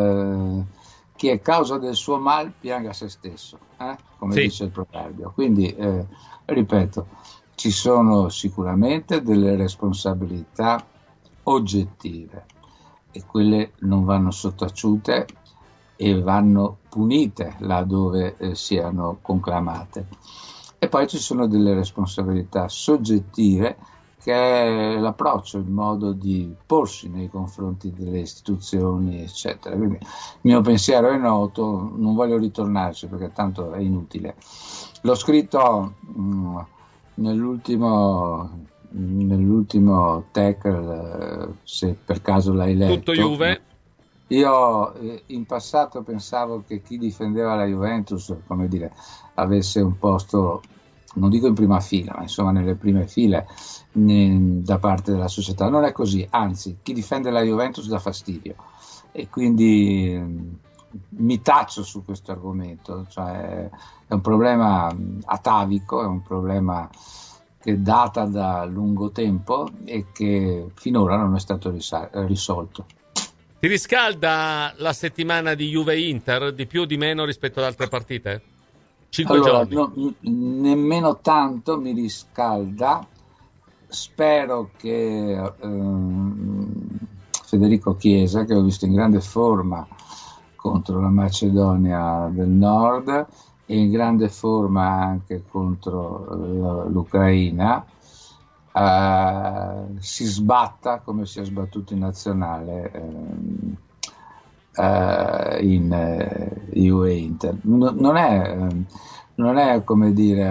chi è causa del suo mal pianga se stesso, come dice il proverbio. Quindi, ripeto, ci sono sicuramente delle responsabilità oggettive e quelle non vanno sottaciute e vanno punite laddove siano conclamate. E poi ci sono delle responsabilità soggettive, che è l'approccio, il modo di porsi nei confronti delle istituzioni, eccetera. Quindi il mio pensiero è noto, non voglio ritornarci perché tanto è inutile. L'ho scritto nell'ultimo tackle, se per caso l'hai letto. Tutto Juve. Io in passato pensavo che chi difendeva la Juventus, come dire, avesse un posto, non dico in prima fila, ma insomma nelle prime file da parte della società. Non è così, anzi, chi difende la Juventus dà fastidio, e quindi mi taccio su questo argomento. Cioè, è un problema atavico, è un problema che data da lungo tempo e che finora non è stato risolto. Ti riscalda la settimana di Juve-Inter di più o di meno rispetto ad altre partite? 5 giorni? Nemmeno tanto mi riscalda. Spero che Federico Chiesa, che ho visto in grande forma contro la Macedonia del Nord e in grande forma anche contro l'Ucraina, si sbatta come si è sbattuto in nazionale in Juve-Inter. Non è come dire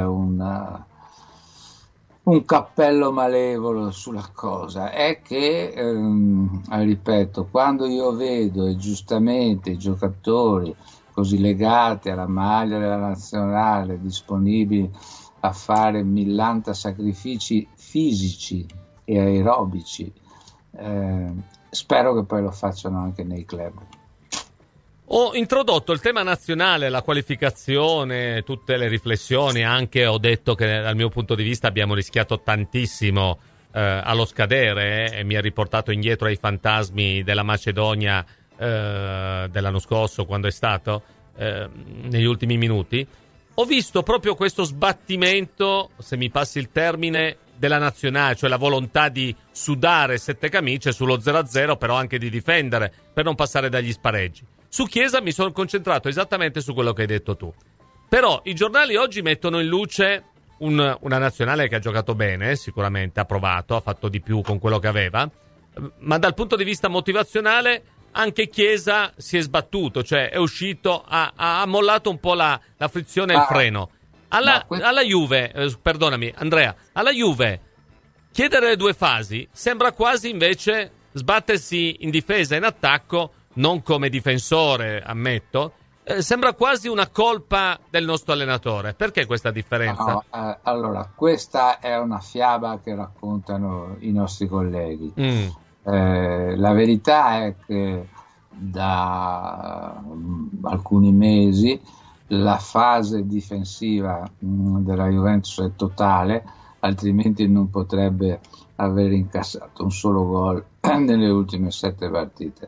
un cappello malevolo sulla cosa, è che ripeto, quando io vedo e giustamente i giocatori così legati alla maglia della nazionale, disponibili a fare millanta sacrifici fisici e aerobici, spero che poi lo facciano anche nei club. Ho introdotto il tema nazionale, la qualificazione, tutte le riflessioni, anche ho detto che dal mio punto di vista abbiamo rischiato tantissimo allo scadere e mi ha riportato indietro ai fantasmi della Macedonia dell'anno scorso, quando è stato, negli ultimi minuti. Ho visto proprio questo sbattimento, se mi passi il termine, della nazionale, cioè la volontà di sudare 7 camicie sullo 0-0, però anche di difendere per non passare dagli spareggi. Su Chiesa mi sono concentrato esattamente su quello che hai detto tu. Però i giornali oggi mettono in luce una nazionale che ha giocato bene, sicuramente ha provato, ha fatto di più con quello che aveva, ma dal punto di vista motivazionale anche Chiesa si è sbattuto, cioè è uscito, ha mollato un po' la frizione e il freno. Alla Juve, perdonami Andrea, alla Juve chiedere le 2 fasi sembra quasi invece sbattersi in difesa e in attacco, non come difensore, ammetto, sembra quasi una colpa del nostro allenatore. Perché questa differenza? No, allora, questa è una fiaba che raccontano i nostri colleghi. La verità è che da alcuni mesi la fase difensiva della Juventus è totale, altrimenti non potrebbe aver incassato un solo gol nelle ultime 7 partite.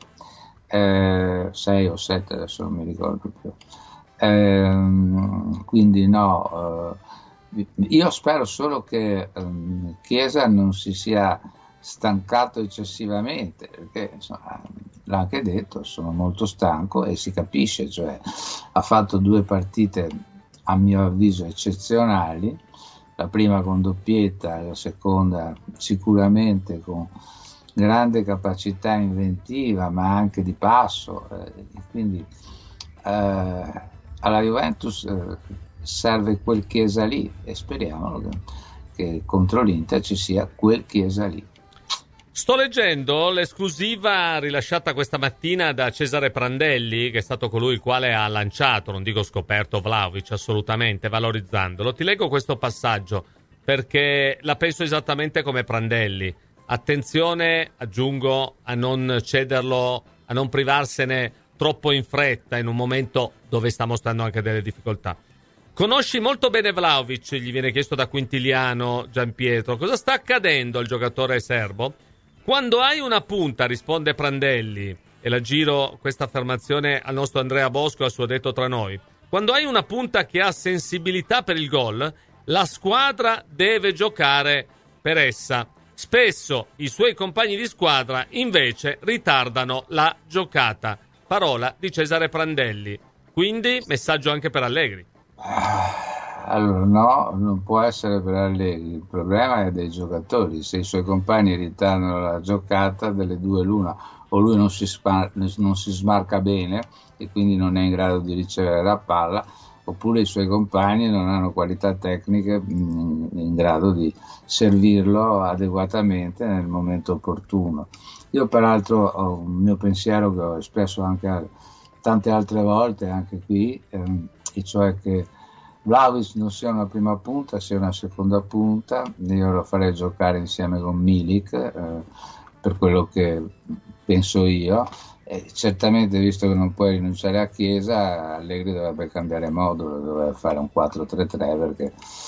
6 o 7, adesso non mi ricordo più. Quindi no, io spero solo che Chiesa non si sia stancato eccessivamente, perché insomma, l'ha anche detto, sono molto stanco e si capisce, cioè ha fatto 2 partite a mio avviso eccezionali, la prima con doppietta, la seconda sicuramente con grande capacità inventiva ma anche di passo, quindi alla Juventus serve quel Chiesa lì e speriamo che contro l'Inter ci sia quel Chiesa lì. Sto leggendo l'esclusiva rilasciata questa mattina da Cesare Prandelli, che è stato colui il quale ha lanciato, non dico scoperto, Vlahovic, assolutamente, valorizzandolo. Ti leggo questo passaggio perché la penso esattamente come Prandelli. Attenzione, aggiungo, a non cederlo, a non privarsene troppo in fretta in un momento dove sta mostrando anche delle difficoltà. Conosci molto bene Vlahovic, gli viene chiesto da Quintiliano Gianpietro. Cosa sta accadendo al giocatore serbo? Quando hai una punta, risponde Prandelli, e la giro questa affermazione al nostro Andrea Bosco, al suo detto tra noi. Quando hai una punta che ha sensibilità per il gol, la squadra deve giocare per essa. Spesso i suoi compagni di squadra invece ritardano la giocata. Parola di Cesare Prandelli. Quindi messaggio anche per Allegri. Allora no, non può essere per Allegri, il problema è dei giocatori. Se i suoi compagni ritardano la giocata, delle 2 l'una, o lui non si smarca bene e quindi non è in grado di ricevere la palla, oppure i suoi compagni non hanno qualità tecniche in grado di servirlo adeguatamente nel momento opportuno. Io peraltro ho un mio pensiero che ho espresso anche tante altre volte, anche qui, e cioè che Vlahovic non sia una prima punta, sia una seconda punta. Io lo farei giocare insieme con Milik, per quello che penso io. E certamente, visto che non puoi rinunciare a Chiesa, Allegri dovrebbe cambiare modulo, dovrebbe fare un 4-3-3, perché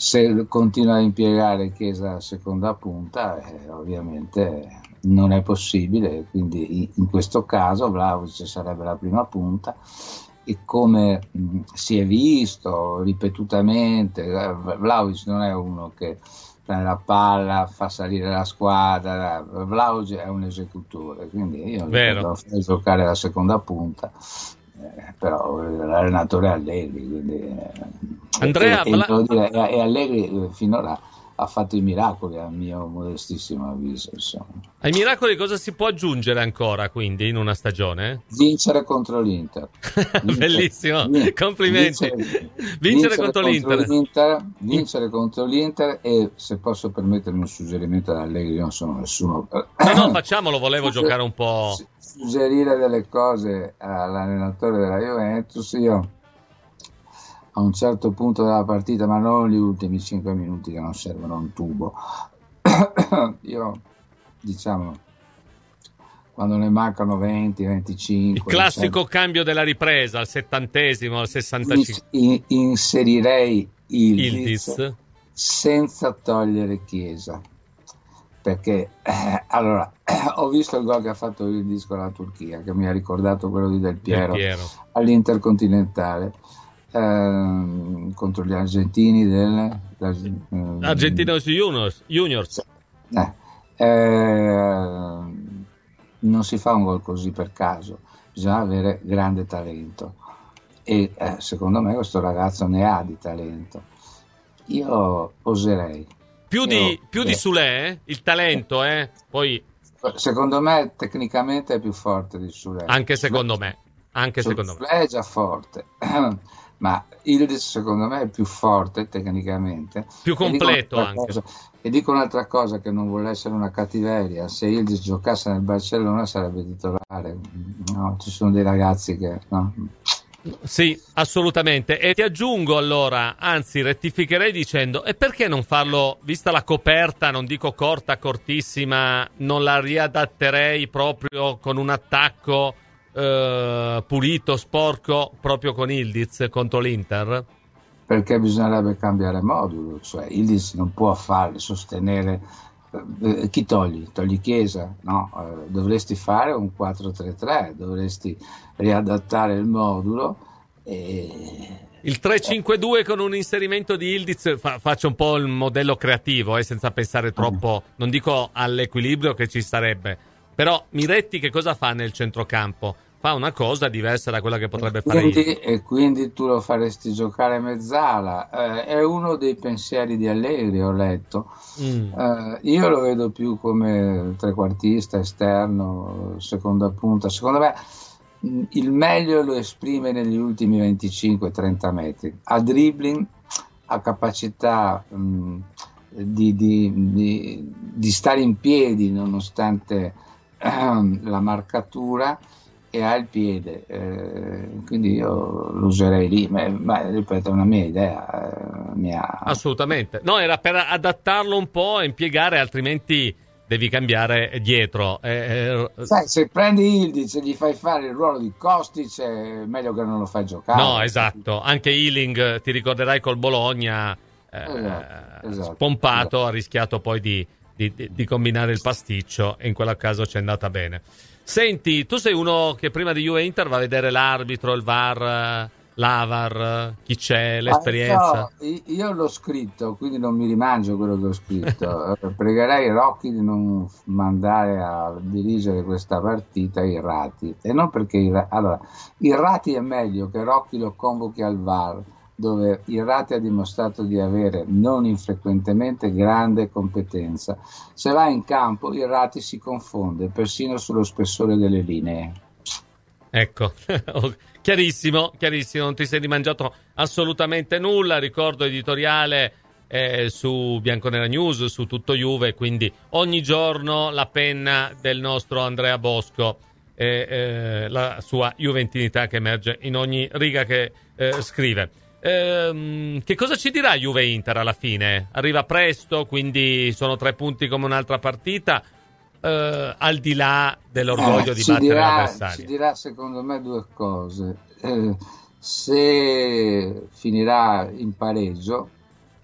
se continua a impiegare Chiesa a seconda punta, ovviamente non è possibile, quindi in questo caso Vlahovic sarebbe la prima punta, e come si è visto ripetutamente, Vlahovic non è uno che prende la palla, fa salire la squadra, Vlahovic è un esecutore, quindi io devo fare giocare la seconda punta, però l'allenatore è Allegri, quindi, Andrea, e Allegri finora ha fatto i miracoli, a mio modestissimo avviso, insomma. Ai miracoli cosa si può aggiungere ancora, quindi, in una stagione? Vincere contro l'Inter. Bellissimo, complimenti. Vincere contro l'Inter. Vincere contro l'Inter, e se posso permettermi un suggerimento ad Allegri, io non sono nessuno. No, facciamolo, volevo giocare un po'. Suggerire delle cose all'allenatore della Juventus, io a un certo punto della partita, ma non gli ultimi 5 minuti che non servono un tubo, io, diciamo, quando ne mancano 20, 25, il classico cambio della ripresa al 70esimo, al 65, inserirei Ildiz senza togliere Chiesa, perché allora ho visto il gol che ha fatto Ildiz con la Turchia, che mi ha ricordato quello di Del Piero. All'Intercontinentale, contro gli argentini Argentinos Juniors. Non si fa un gol così per caso, bisogna avere grande talento, e secondo me questo ragazzo ne ha di talento. Io oserei più di Soulé, il talento, poi secondo me tecnicamente è più forte di Soulé, anche secondo me Soulé è già forte ma Ildiz secondo me è più forte tecnicamente, più completo anche. E dico un'altra cosa, che non vuole essere una cattiveria: se Ildiz giocasse nel Barcellona sarebbe titolare, no? Ci sono dei ragazzi che no. Sì, assolutamente. E ti aggiungo allora, anzi rettificherei dicendo, e perché non farlo, vista la coperta, non dico corta, cortissima, non la riadatterei proprio con un attacco pulito, sporco, proprio con Ildiz contro l'Inter? Perché bisognerebbe cambiare modulo, cioè Ildiz non può sostenere, chi togli? Togli Chiesa? No, dovresti fare un 4-3-3, dovresti riadattare il modulo, il 3-5-2 con un inserimento di Ildiz. Faccio un po' il modello creativo, senza pensare troppo, non dico all'equilibrio che ci sarebbe. Però Miretti che cosa fa nel centrocampo? Fa una cosa diversa da quella che potrebbe fare Ildiz. E quindi tu lo faresti giocare mezzala. È uno dei pensieri di Allegri, ho letto. Io lo vedo più come trequartista, esterno, seconda punta. Secondo me il meglio lo esprime negli ultimi 25-30 metri. Ha dribbling, ha capacità di stare in piedi nonostante la marcatura, e ha il piede, quindi io lo userei lì, ma ripeto, è una mia idea. Assolutamente, no, era per adattarlo un po' e impiegare, altrimenti devi cambiare dietro. Sai, se prendi Ildiz e gli fai fare il ruolo di Kostic, è meglio che non lo fai giocare. No, esatto, anche Ealing, ti ricorderai col Bologna, esatto, spompato, esatto. Ha rischiato poi di combinare il pasticcio, e in quel caso ci è andata bene. Senti, tu sei uno che prima di Juve Inter va a vedere l'arbitro, il VAR, l'AVAR, chi c'è, l'esperienza. No, io l'ho scritto, quindi non mi rimangio quello che ho scritto. Pregherei Rocchi di non mandare a dirigere questa partita Irrati, e non perché allora, Irrati è meglio che Rocchi lo convochi al VAR, dove Irrati ha dimostrato di avere non infrequentemente grande competenza. Se va in campo Irrati si confonde persino sullo spessore delle linee. Ecco, chiarissimo, non ti sei rimangiato assolutamente nulla. Ricordo editoriale su Bianconera News, su Tutto Juve, quindi ogni giorno la penna del nostro Andrea Bosco, la sua juventinità che emerge in ogni riga che scrive. Che cosa ci dirà Juve Inter alla fine? Arriva presto, quindi sono 3 punti come un'altra partita, al di là dell'orgoglio di battere l'avversario. Ci dirà secondo me 2 cose: se finirà in pareggio,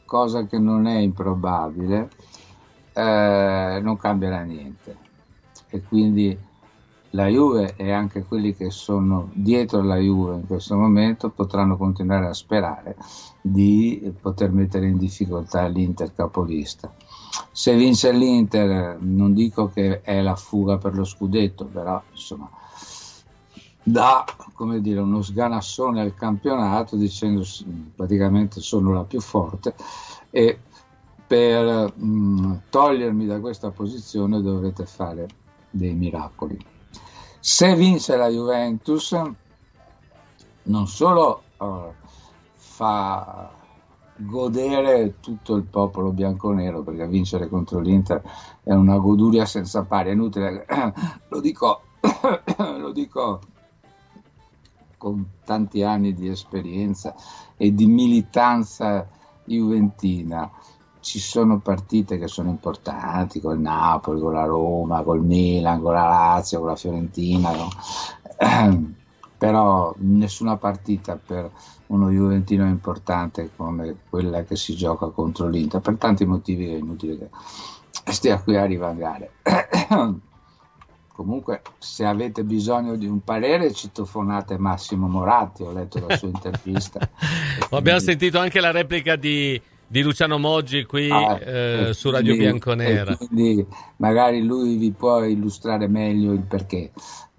cosa che non è improbabile, non cambierà niente, e quindi la Juve e anche quelli che sono dietro la Juve in questo momento potranno continuare a sperare di poter mettere in difficoltà l'Inter capolista. Se vince l'Inter, non dico che è la fuga per lo scudetto, però insomma dà, come dire, uno sganassone al campionato dicendo praticamente sono la più forte, e per togliermi da questa posizione dovete fare dei miracoli. Se vince la Juventus, non solo fa godere tutto il popolo bianconero, perché vincere contro l'Inter è una goduria senza pari, è inutile, lo dico con tanti anni di esperienza e di militanza juventina. Ci sono partite che sono importanti, col Napoli, con la Roma, col Milan, con la Lazio, con la Fiorentina, no? Però nessuna partita per uno juventino è importante come quella che si gioca contro l'Inter, per tanti motivi è inutile che stia qui a rivangare. Comunque, se avete bisogno di un parere, citofonate Massimo Moratti, ho letto la sua intervista. Abbiamo sentito anche la replica di Luciano Moggi qui su Radio Bianconera. Quindi magari lui vi può illustrare meglio il perché.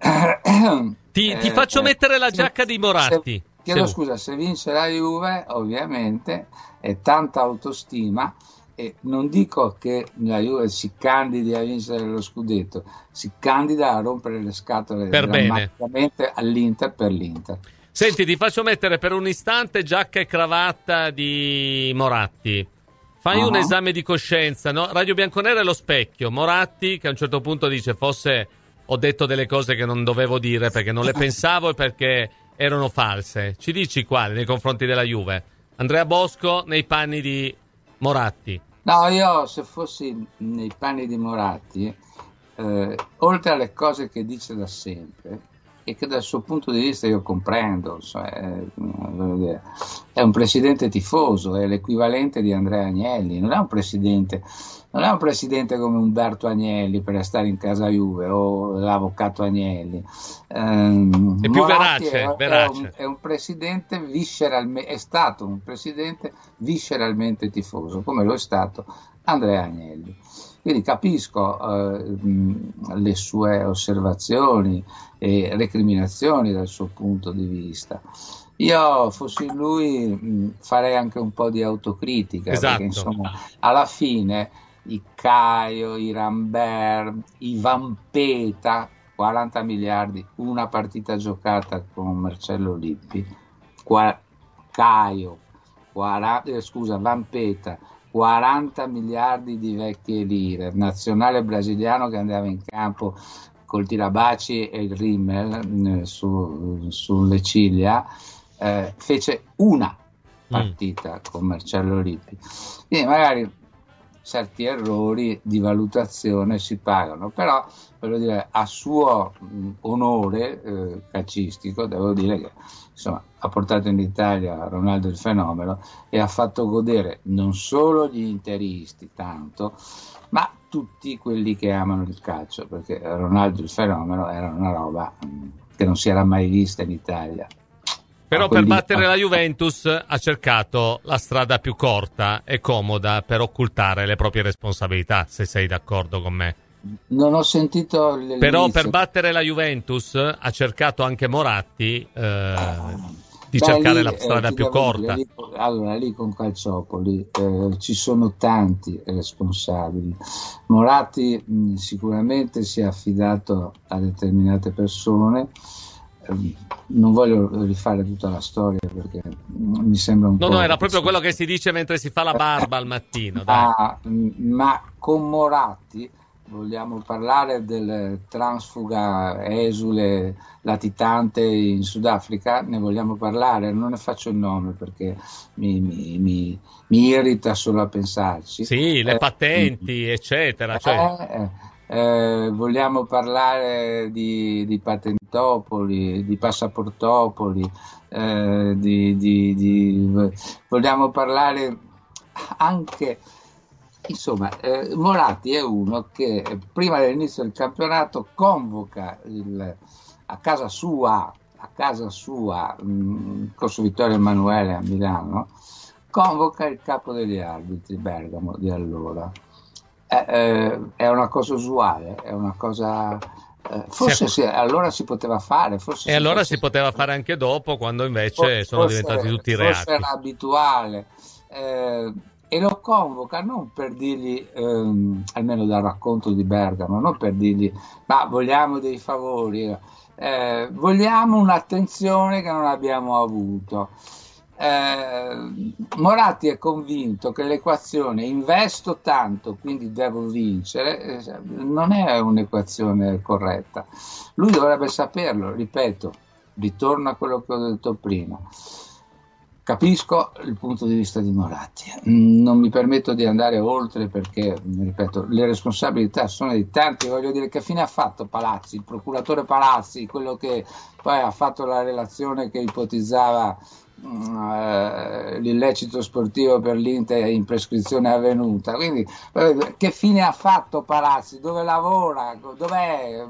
Ti faccio mettere la giacca di Moratti. Chiedo scusa, se vince la Juve, ovviamente, è tanta autostima. E non dico che la Juve si candidi a vincere lo scudetto, si candida a rompere le scatole drammaticamente all'Inter per l'Inter. Senti, ti faccio mettere per un istante giacca e cravatta di Moratti. Fai un esame di coscienza, no? Radio Bianconera è lo specchio. Moratti, che a un certo punto dice forse ho detto delle cose che non dovevo dire perché non le pensavo e perché erano false. Ci dici quali nei confronti della Juve? Andrea Bosco nei panni di Moratti. No, io se fossi nei panni di Moratti, oltre alle cose che dice da sempre e che dal suo punto di vista io comprendo, cioè, è un presidente tifoso, è l'equivalente di Andrea Agnelli, non è un presidente come Umberto Agnelli per restare in casa Juve o l'avvocato Agnelli. È più verace. È un presidente visceralmente, è stato un presidente visceralmente tifoso, come lo è stato Andrea Agnelli. Quindi capisco le sue osservazioni e recriminazioni dal suo punto di vista. Io fossi lui farei anche un po' di autocritica, esatto. Perché insomma alla fine i Caio, i Rambert, i Vampeta, 40 miliardi, una partita giocata con Marcello Lippi, Vampeta, 40 miliardi di vecchie lire, nazionale brasiliano che andava in campo col tirabaci e il Rimmel sulle ciglia, fece una partita con Marcello Lippi. Quindi magari certi errori di valutazione si pagano, però voglio dire, a suo onore calcistico devo dire che insomma ha portato in Italia Ronaldo il fenomeno e ha fatto godere non solo gli interisti tanto, ma tutti quelli che amano il calcio, perché Ronaldo il fenomeno era una roba che non si era mai vista in Italia. Però per battere la Juventus ha cercato la strada più corta e comoda per occultare le proprie responsabilità, se sei d'accordo con me. Non ho sentito l'inizio. Però per battere la Juventus ha cercato anche Moratti di cercare la strada più corta. Lì con Calciopoli ci sono tanti responsabili. Moratti sicuramente si è affidato a determinate persone. Non voglio rifare tutta la storia perché mi sembra un po'... No, era proprio quello che si dice mentre si fa la barba al mattino. Dai. Ma con Moratti vogliamo parlare del transfuga esule latitante in Sudafrica? Ne vogliamo parlare? Non ne faccio il nome perché mi irrita solo a pensarci. Sì, le patenti, eccetera. Vogliamo parlare di Patentopoli, di Passaportopoli, vogliamo parlare anche, insomma, Moratti è uno che prima dell'inizio del campionato convoca a casa sua, Corso Vittorio Emanuele a Milano, convoca il capo degli arbitri, Bergamo, di allora. È una cosa usuale, è una cosa... allora si poteva fare, forse. E allora si poteva fare anche dopo, quando invece sono diventati tutti reati. Forse era abituale. E lo convoca non per dirgli, almeno dal racconto di Bergamo, non per dirgli ma vogliamo dei favori, vogliamo un'attenzione che non abbiamo avuto. Moratti è convinto che l'equazione investo tanto quindi devo vincere non è un'equazione corretta. Lui dovrebbe saperlo, ripeto, ritorno a quello che ho detto prima. Capisco il punto di vista di Moratti, non mi permetto di andare oltre perché, ripeto, le responsabilità sono di tanti. Voglio dire, che fine ha fatto Palazzi, il procuratore Palazzi, quello che poi ha fatto la relazione che ipotizzava l'illecito sportivo per l'Inter in prescrizione avvenuta. Quindi che fine ha fatto Palazzi? Dove lavora? Dov'è?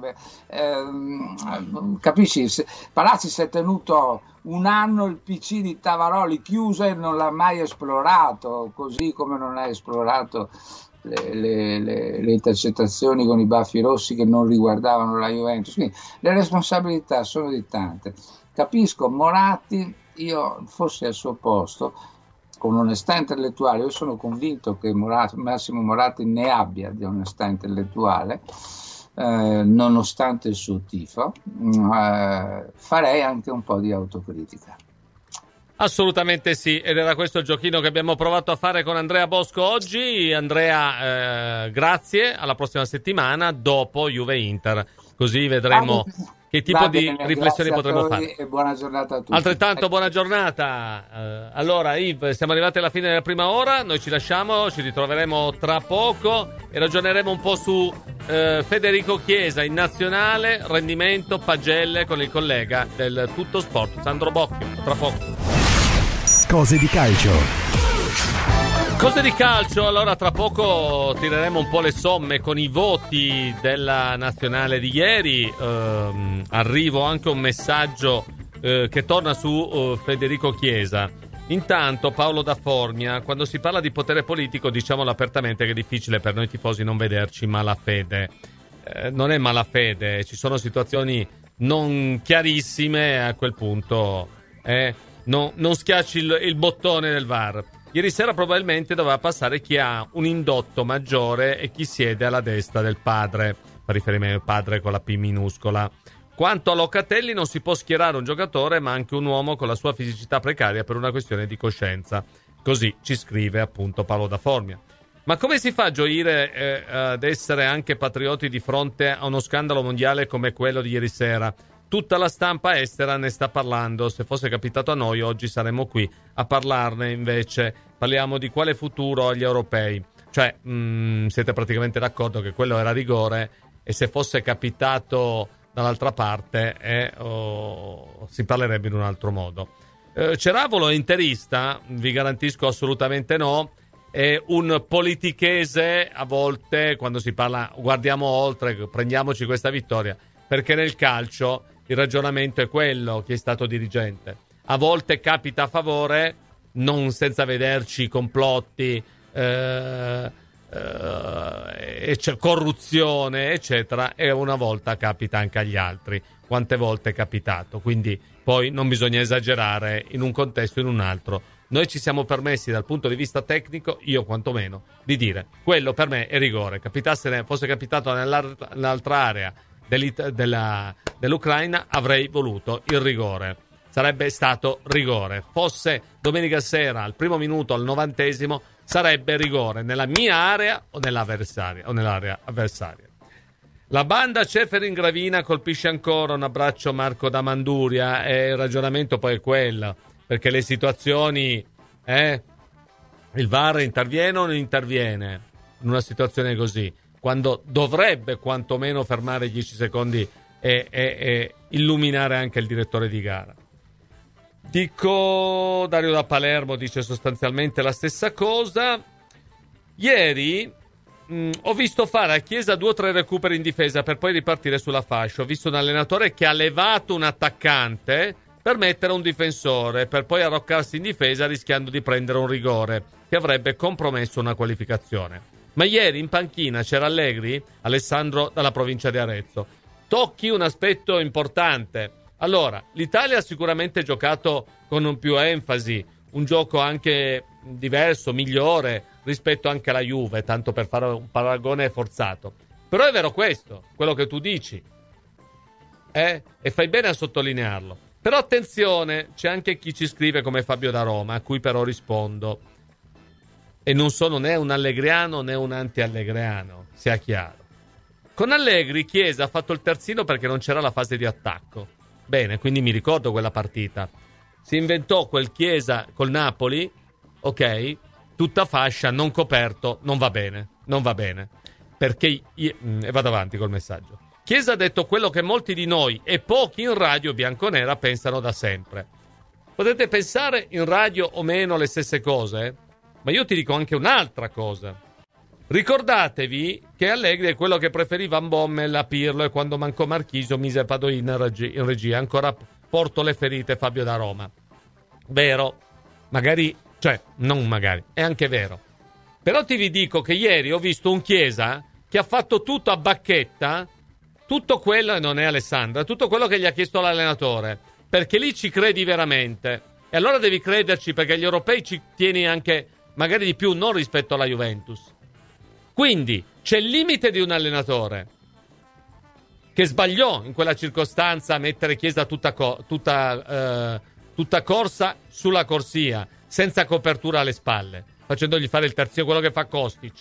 Capisci? Palazzi si è tenuto un anno il PC di Tavaroli chiuso e non l'ha mai esplorato, così come non ha esplorato le intercettazioni con i baffi rossi che non riguardavano la Juventus. Quindi le responsabilità sono di tante. Capisco Moratti, io fossi al suo posto, con onestà intellettuale, io sono convinto che Massimo Moratti ne abbia di onestà intellettuale, nonostante il suo tifo, farei anche un po' di autocritica. Assolutamente sì, ed era questo il giochino che abbiamo provato a fare con Andrea Bosco oggi. Andrea, grazie, alla prossima settimana dopo Juve-Inter, così vedremo che tipo di riflessioni potremo fare. E buona giornata a tutti. Altrettanto buona giornata. Allora Yves, siamo arrivati alla fine della prima ora, noi ci lasciamo, ci ritroveremo tra poco e ragioneremo un po' su Federico Chiesa in nazionale, rendimento, pagelle, con il collega del Tutto Sport Sandro Bocchio. Tra poco. Cose di calcio. Cose di calcio, allora tra poco tireremo un po' le somme con i voti della nazionale di ieri. Arrivo anche un messaggio che torna su Federico Chiesa. Intanto Paolo da Formia, quando si parla di potere politico diciamolo apertamente che è difficile per noi tifosi non vederci malafede. Non è malafede, ci sono situazioni non chiarissime, a quel punto non schiacci il bottone del VAR. Ieri sera probabilmente doveva passare chi ha un indotto maggiore e chi siede alla destra del padre, fa riferimento al padre con la P minuscola. Quanto a Locatelli non si può schierare un giocatore ma anche un uomo con la sua fisicità precaria per una questione di coscienza. Così ci scrive appunto Paolo da Formia. Ma come si fa a gioire ad essere anche patrioti di fronte a uno scandalo mondiale come quello di ieri sera? Tutta la stampa estera ne sta parlando. Se fosse capitato a noi oggi saremmo qui a parlarne, invece parliamo di quale futuro agli europei. Cioè siete praticamente d'accordo che quello era rigore e se fosse capitato dall'altra parte si parlerebbe in un altro modo. Ceravolo è interista? Vi garantisco assolutamente no. È un politichese a volte, quando si parla guardiamo oltre, prendiamoci questa vittoria, perché nel calcio il ragionamento è quello, chi è stato dirigente. A volte capita a favore, non senza vederci complotti, corruzione, eccetera, e una volta capita anche agli altri. Quante volte è capitato? Quindi poi non bisogna esagerare in un contesto o in un altro. Noi ci siamo permessi dal punto di vista tecnico, io quantomeno, di dire quello per me è rigore. Fosse capitato nell'altra area dell'Ucraina avrei voluto il rigore, sarebbe stato rigore. Fosse domenica sera al primo minuto, al 90esimo, sarebbe rigore nella mia area o nell'area avversaria. La banda Ceferin Gravina colpisce ancora. Un abbraccio Marco da Manduria. E il ragionamento poi è quello, perché le situazioni il VAR interviene o non interviene in una situazione così, quando dovrebbe quantomeno fermare 10 secondi e illuminare anche il direttore di gara. Dico, Dario da Palermo dice sostanzialmente la stessa cosa. Ieri ho visto fare a Chiesa 2 o 3 recuperi in difesa per poi ripartire sulla fascia. Ho visto un allenatore che ha levato un attaccante per mettere un difensore, per poi arroccarsi in difesa rischiando di prendere un rigore che avrebbe compromesso una qualificazione. Ma ieri in panchina c'era Allegri, Alessandro dalla provincia di Arezzo. Tocchi un aspetto importante. Allora, l'Italia ha sicuramente giocato con più enfasi, un gioco anche diverso, migliore rispetto anche alla Juve, tanto per fare un paragone forzato. Però è vero questo, quello che tu dici, e fai bene a sottolinearlo. Però attenzione, c'è anche chi ci scrive come Fabio da Roma, a cui però rispondo, e non sono né un allegriano né un anti-allegriano, sia chiaro. Con Allegri Chiesa ha fatto il terzino perché non c'era la fase di attacco. Bene, quindi mi ricordo quella partita. Si inventò quel Chiesa col Napoli, ok, tutta fascia, non coperto, non va bene, perché e vado avanti col messaggio. Chiesa ha detto quello che molti di noi e pochi in radio bianconera pensano da sempre. Potete pensare in radio o meno le stesse cose, ma io ti dico anche un'altra cosa. Ricordatevi che Allegri è quello che preferì Van Bommel a Pirlo e quando mancò Marchisio mise Padoin in regia. Ancora porto le ferite Fabio da Roma. Vero, magari, cioè non magari, è anche vero. Però ti vi dico che ieri ho visto un Chiesa che ha fatto tutto a bacchetta, tutto quello, e non è Alessandra, tutto quello che gli ha chiesto l'allenatore, perché lì ci credi veramente. E allora devi crederci, perché gli europei ci tieni anche magari di più, non rispetto alla Juventus. Quindi c'è il limite di un allenatore che sbagliò in quella circostanza a mettere Chiesa tutta corsa sulla corsia, senza copertura alle spalle, facendogli fare il terzino, quello che fa Kostic.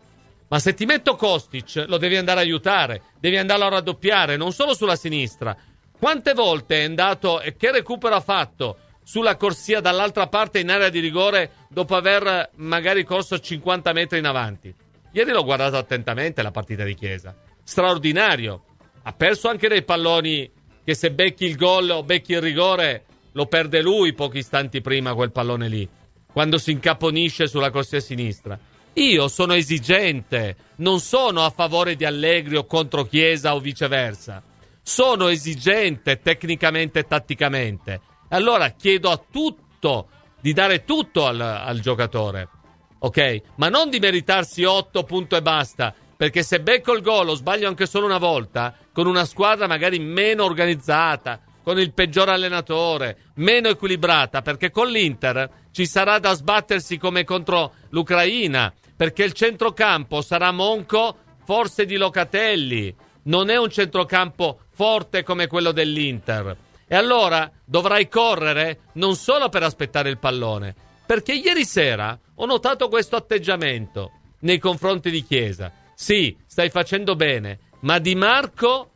Ma se ti metto Kostic lo devi andare a aiutare, devi andarlo a raddoppiare, non solo sulla sinistra. Quante volte è andato e che recupero ha fatto sulla corsia dall'altra parte in area di rigore dopo aver magari corso 50 metri in avanti? Ieri l'ho guardato attentamente la partita di Chiesa. Straordinario. Ha perso anche dei palloni che se becchi il gol o becchi il rigore lo perde lui pochi istanti prima quel pallone lì, quando si incaponisce sulla corsia sinistra. Io sono esigente, non sono a favore di Allegri o contro Chiesa o viceversa. Sono esigente tecnicamente e tatticamente. Allora chiedo a tutto di dare tutto al giocatore. Ok, ma non di meritarsi 8 punti e basta, perché se becco il gol o sbaglio anche solo una volta, con una squadra magari meno organizzata, con il peggior allenatore, meno equilibrata, perché con l'Inter ci sarà da sbattersi come contro l'Ucraina, perché il centrocampo sarà monco forse di Locatelli, non è un centrocampo forte come quello dell'Inter. E allora dovrai correre non solo per aspettare il pallone, perché ieri sera ho notato questo atteggiamento nei confronti di Chiesa. Sì, stai facendo bene, ma Di Marco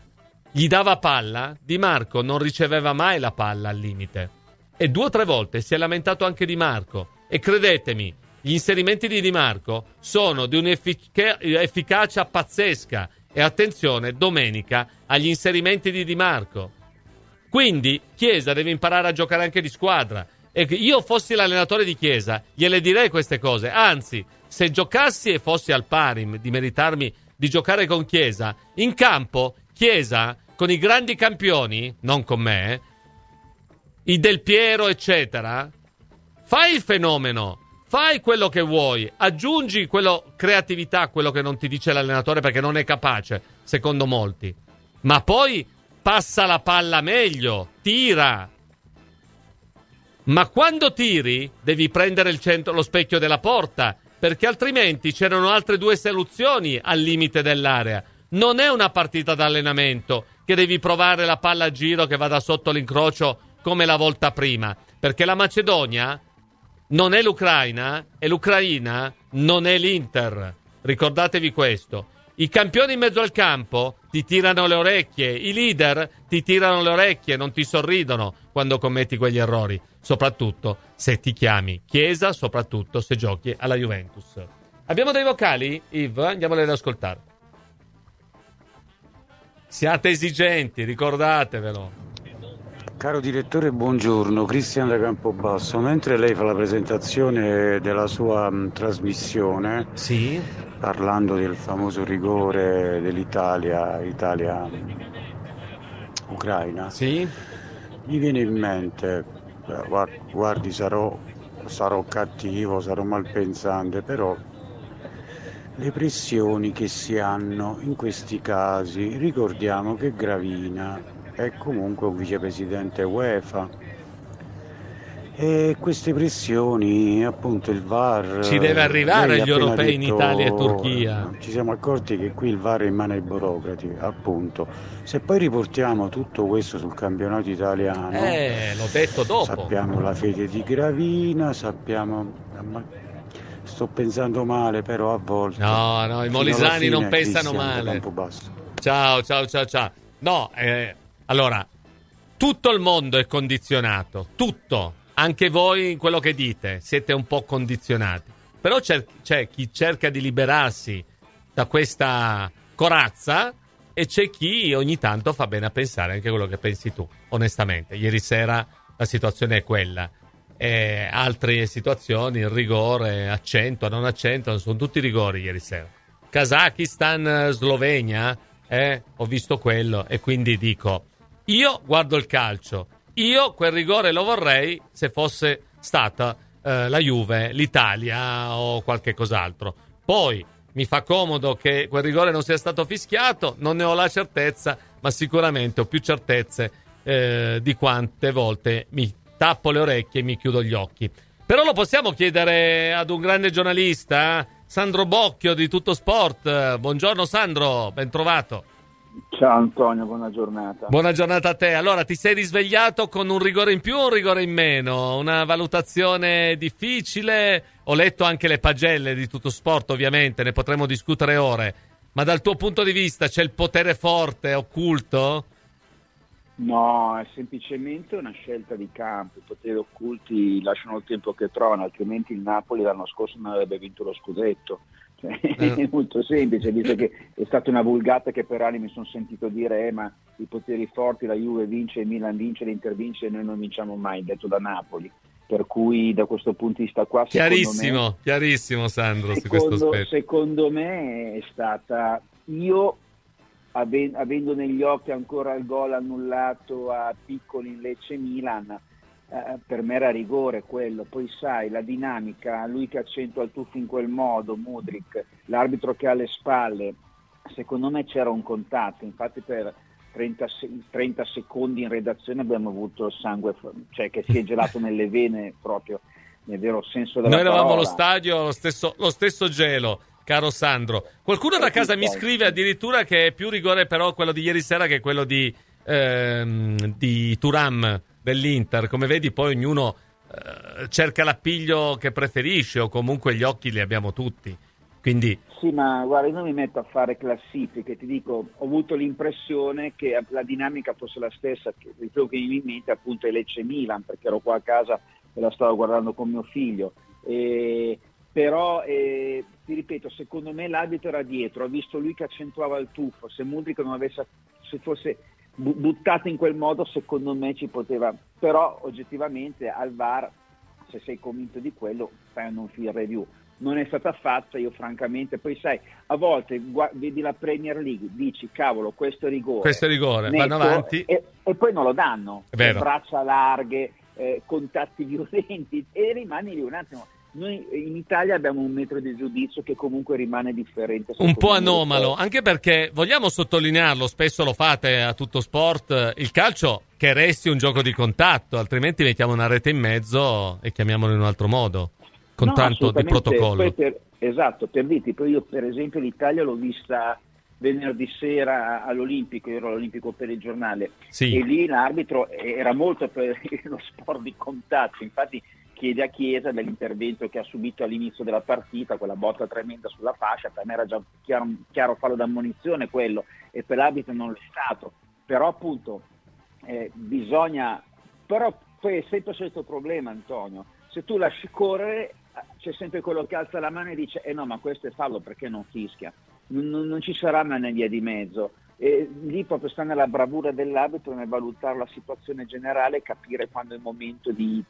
gli dava palla, Di Marco non riceveva mai la palla al limite. E 2 o 3 volte si è lamentato anche Di Marco. E credetemi, gli inserimenti di Di Marco sono di un'efficacia pazzesca. E attenzione, domenica, agli inserimenti di Di Marco. Quindi Chiesa deve imparare a giocare anche di squadra. E io fossi l'allenatore di Chiesa, gliele direi queste cose. Anzi, se giocassi e fossi al pari di meritarmi di giocare con Chiesa, in campo Chiesa con i grandi campioni, non con me, i Del Piero eccetera, fai il fenomeno, fai quello che vuoi, aggiungi creatività, quello che non ti dice l'allenatore perché non è capace, secondo molti, ma poi passa la palla meglio, tira. Ma quando tiri devi prendere lo specchio della porta, perché altrimenti c'erano altre 2 soluzioni al limite dell'area. Non è una partita d'allenamento che devi provare la palla a giro che vada sotto l'incrocio come la volta prima, perché la Macedonia non è l'Ucraina e l'Ucraina non è l'Inter. Ricordatevi questo. I campioni in mezzo al campo ti tirano le orecchie, i leader ti tirano le orecchie, non ti sorridono quando commetti quegli errori, soprattutto se ti chiami Chiesa, soprattutto se giochi alla Juventus. Abbiamo dei vocali, Yves? Andiamoli ad ascoltare. Siate esigenti, ricordatevelo. Caro direttore, buongiorno, Cristian da Campobasso. Mentre lei fa la presentazione della sua trasmissione, sì, parlando del famoso rigore dell'Italia, Italia-Ucraina, sì, mi viene in mente, guardi, sarò cattivo, sarò malpensante, però le pressioni che si hanno in questi casi, ricordiamo che Gravina è comunque un vicepresidente UEFA e queste pressioni, appunto, il VAR ci deve arrivare lei agli ha appena europei in detto, Italia e Turchia. ci siamo accorti che qui il VAR è in mano ai burocrati, appunto. Se poi riportiamo tutto questo sul campionato italiano, l'ho detto dopo, sappiamo la fede di Gravina, sto pensando male, però a volte no, i molisani non pensano male. Ciao. No, allora, tutto il mondo è condizionato, tutto, anche voi in quello che dite siete un po' condizionati, però c'è chi cerca di liberarsi da questa corazza e c'è chi ogni tanto fa bene a pensare anche quello che pensi tu, onestamente. Ieri sera la situazione è quella, altre situazioni, il rigore, accentua, non accentua, sono tutti rigori ieri sera. Kazakistan, Slovenia, ho visto quello e quindi dico, io guardo il calcio, io quel rigore lo vorrei se fosse stata la Juve, l'Italia o qualche cos'altro. Poi mi fa comodo che quel rigore non sia stato fischiato, non ne ho la certezza, ma sicuramente ho più certezze di quante volte mi tappo le orecchie e mi chiudo gli occhi. Però lo possiamo chiedere ad un grande giornalista, Sandro Bocchio di Tutto Sport. Buongiorno Sandro, ben trovato. Ciao Antonio, buona giornata. Buona giornata a te. Allora, ti sei risvegliato con un rigore in più o un rigore in meno? Una valutazione difficile? Ho letto anche le pagelle di Tutto Sport, ovviamente, ne potremo discutere ore. Ma dal tuo punto di vista c'è il potere forte, occulto? No, è semplicemente una scelta di campo. I poteri occulti lasciano il tempo che trovano, altrimenti il Napoli l'anno scorso non avrebbe vinto lo scudetto. È molto semplice, visto che è stata una vulgata che per anni mi sono sentito dire ma i poteri forti, la Juve vince, il Milan vince, l'Inter vince e noi non vinciamo mai, detto da Napoli. Per cui da questo punto di vista qua chiarissimo Sandro, su questo aspetto. Secondo me è stata, io avendo negli occhi ancora il gol annullato a Piccoli in Lecce Milan, per me era rigore quello. Poi sai, la dinamica, lui che accentua il tuffo in quel modo, Mudryk, l'arbitro che ha alle spalle, secondo me c'era un contatto, infatti per 30 secondi in redazione abbiamo avuto il sangue, cioè che si è gelato nelle vene proprio nel vero senso della parola. Noi eravamo allo stadio, lo stesso gelo, caro Sandro. Qualcuno da casa mi scrive addirittura che è più rigore però quello di ieri sera che quello di Thuram dell'Inter. Come vedi poi ognuno cerca l'appiglio che preferisce, o comunque gli occhi li abbiamo tutti, quindi sì, ma guarda, io non mi metto a fare classifiche, ti dico, ho avuto l'impressione che la dinamica fosse la stessa, che quello che mi viene in mente appunto è Lecce Milan, perché ero qua a casa e la stavo guardando con mio figlio, però ti ripeto, secondo me l'arbitro era dietro, ha visto lui che accentuava il tuffo, se Mudryk non avesse, se fosse buttato in quel modo, secondo me ci poteva, però oggettivamente al VAR, se sei convinto di quello, fai un on-field review. Non è stata fatta, io francamente, poi sai, a volte vedi la Premier League, dici cavolo, questo è rigore, vanno avanti e poi non lo danno, braccia larghe, contatti violenti, e rimani lì un attimo. Noi in Italia abbiamo un metro di giudizio che comunque rimane differente, un po' anomalo, anche perché vogliamo sottolinearlo, spesso lo fate a Tutto Sport, il calcio che resti un gioco di contatto, altrimenti mettiamo una rete in mezzo e chiamiamolo in un altro modo, con tanto di protocollo. Esatto, per dirti, poi io per esempio l'Italia l'ho vista venerdì sera all'Olimpico, io ero all'Olimpico per il giornale, sì. E lì l'arbitro era molto per lo sport di contatto, infatti chiede a Chiesa dell'intervento che ha subito all'inizio della partita, quella botta tremenda sulla fascia, per me era già chiaro fallo d'ammonizione quello, e per l'arbitro non l'è stato, però appunto bisogna, però poi è sempre il solito problema, Antonio, se tu lasci correre c'è sempre quello che alza la mano e dice no, ma questo è fallo, perché non fischia, non ci sarà mai una via di mezzo. E lì proprio sta nella bravura dell'arbitro nel valutare la situazione generale e capire quando è il momento di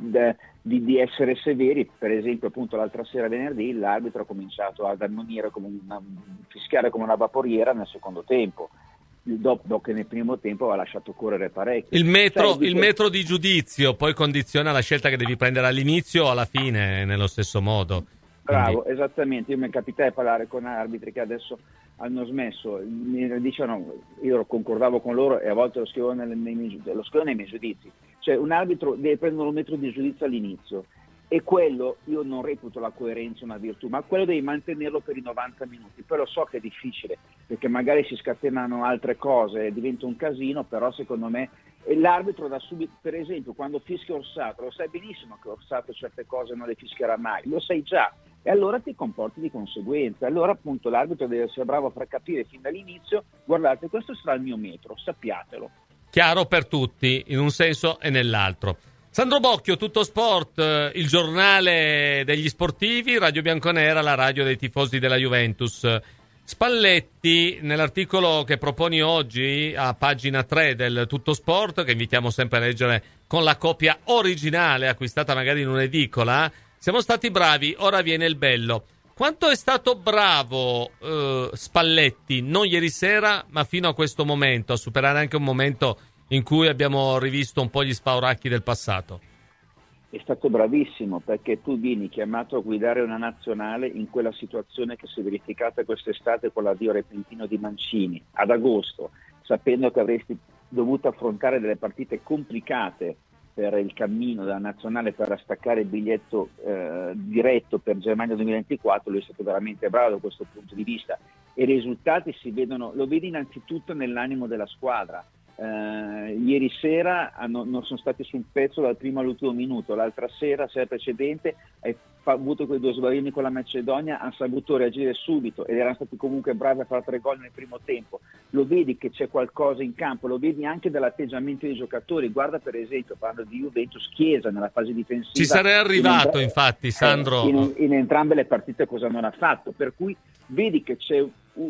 essere severi. Per esempio appunto l'altra sera venerdì l'arbitro ha cominciato ad ammonire fischiare come una vaporiera nel secondo tempo, dopo che nel primo aveva lasciato correre parecchio. Il metro di giudizio poi condiziona la scelta che devi prendere all'inizio o alla fine nello stesso modo. Bravo, esattamente. Io mi capitai parlare con arbitri che adesso hanno smesso, mi dicevano, io concordavo con loro e a volte lo scrivo nei miei giudizi, cioè un arbitro deve prendere un metro di giudizio all'inizio e quello, io non reputo la coerenza una virtù, ma quello devi mantenerlo per i 90 minuti, poi lo so che è difficile perché magari si scatenano altre cose, diventa un casino, però secondo me l'arbitro da subito, per esempio quando fischia Orsato, lo sai benissimo che Orsato certe cose non le fischierà mai, lo sai già, e allora ti comporti di conseguenza. Allora appunto l'arbitro deve essere bravo a far capire fin dall'inizio: guardate, questo sarà il mio metro, sappiatelo. Chiaro per tutti, in un senso e nell'altro. Sandro Bocchio, Tutto Sport, il giornale degli sportivi, Radio Bianconera, la radio dei tifosi della Juventus. Spalletti, nell'articolo che proponi oggi a pagina 3 del Tutto Sport, che invitiamo sempre a leggere con la copia originale acquistata magari in un'edicola, siamo stati bravi, ora viene il bello. Quanto è stato bravo Spalletti, non ieri sera, ma fino a questo momento, a superare anche un momento in cui abbiamo rivisto un po' gli spauracchi del passato? È stato bravissimo, perché tu vieni chiamato a guidare una nazionale in quella situazione che si è verificata quest'estate con l'addio repentino di Mancini ad agosto, sapendo che avresti dovuto affrontare delle partite complicate per il cammino della nazionale per staccare il biglietto diretto per Germania 2024. Lui è stato veramente bravo da questo punto di vista e i risultati si vedono, lo vedi innanzitutto nell'animo della squadra. Ieri sera non sono stati sul pezzo dal primo all'ultimo minuto, l'altra sera precedente hai avuto quei 2 sbaglioni con la Macedonia, hanno saputo reagire subito ed erano stati comunque bravi a fare 3 gol nel primo tempo. Lo vedi che c'è qualcosa in campo, lo vedi anche dall'atteggiamento dei giocatori. Guarda per esempio, parlo di Juventus, Chiesa nella fase difensiva, ci sarei arrivato infatti Sandro, in entrambe le partite cosa non ha fatto, per cui vedi che c'è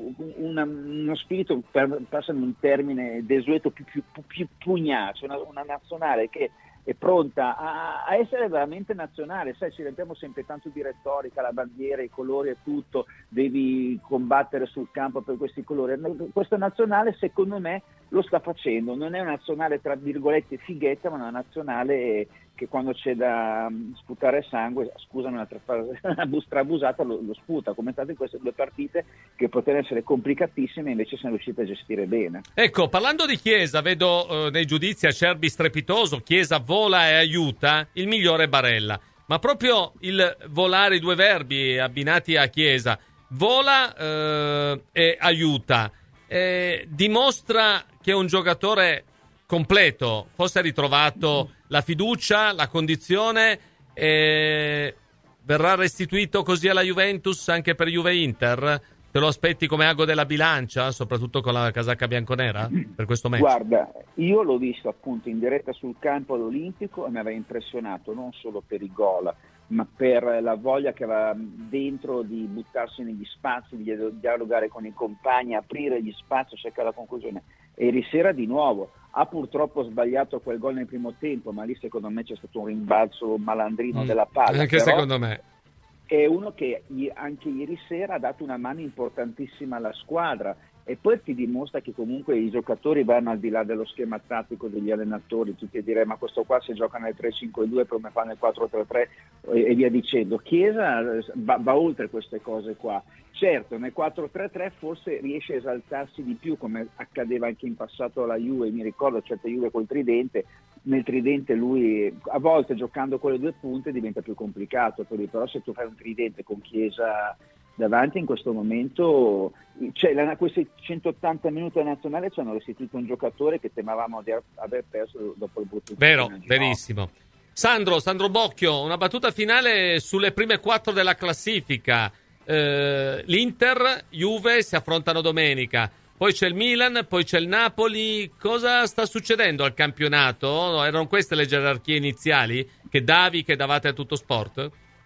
uno spirito, passami un termine desueto, più pugnace, una nazionale che è pronta a essere veramente nazionale. Sai, ci riempiamo sempre tanto di retorica, la bandiera, i colori e tutto, devi combattere sul campo per questi colori. Questa nazionale secondo me lo sta facendo, non è una nazionale tra virgolette fighetta, ma una nazionale che quando c'è da sputare sangue, scusami un'altra frase abusata, lo sputa, come state queste 2 partite che potevano essere complicatissime, invece sono riuscite a gestire bene. Ecco, parlando di Chiesa, vedo nei giudizi Acerbi strepitoso, Chiesa vola e aiuta, il migliore è Barella, ma proprio il volare, i 2 verbi abbinati a Chiesa, vola e aiuta, dimostra che è un giocatore completo, forse ha ritrovato la fiducia, la condizione, verrà restituito così alla Juventus anche per Juve-Inter? Te lo aspetti come ago della bilancia, soprattutto con la casacca bianconera per questo match? Guarda, io l'ho visto appunto in diretta sul campo all'Olimpico e mi aveva impressionato non solo per i gol, ma per la voglia che aveva dentro di buttarsi negli spazi, di dialogare con i compagni, aprire gli spazi, cercare la conclusione. E ieri sera di nuovo ha purtroppo sbagliato quel gol nel primo tempo, ma lì secondo me c'è stato un rimbalzo malandrino della palla. Anche però secondo me. È uno che anche ieri sera ha dato una mano importantissima alla squadra e poi ti dimostra che comunque i giocatori vanno al di là dello schema tattico degli allenatori. Tutti direi ma questo qua se gioca nel 3-5-2 come fa nel 4-3-3 e via dicendo. Chiesa va oltre queste cose qua. Certo, nel 4-3-3 forse riesce a esaltarsi di più, come accadeva anche in passato alla Juve. Mi ricordo certe Juve col tridente, nel tridente lui a volte giocando con le 2 punte diventa più complicato, però se tu fai un tridente con Chiesa davanti in questo momento, questi 180 minuti alla nazionale ci hanno restituito un giocatore che temevamo di aver perso dopo il brutto. Vero, verissimo. Sandro Bocchio, una battuta finale sulle prime 4 della classifica. L'Inter, Juve si affrontano domenica, poi c'è il Milan, poi c'è il Napoli. Cosa sta succedendo al campionato? Erano queste le gerarchie iniziali che davate a Tutto Sport?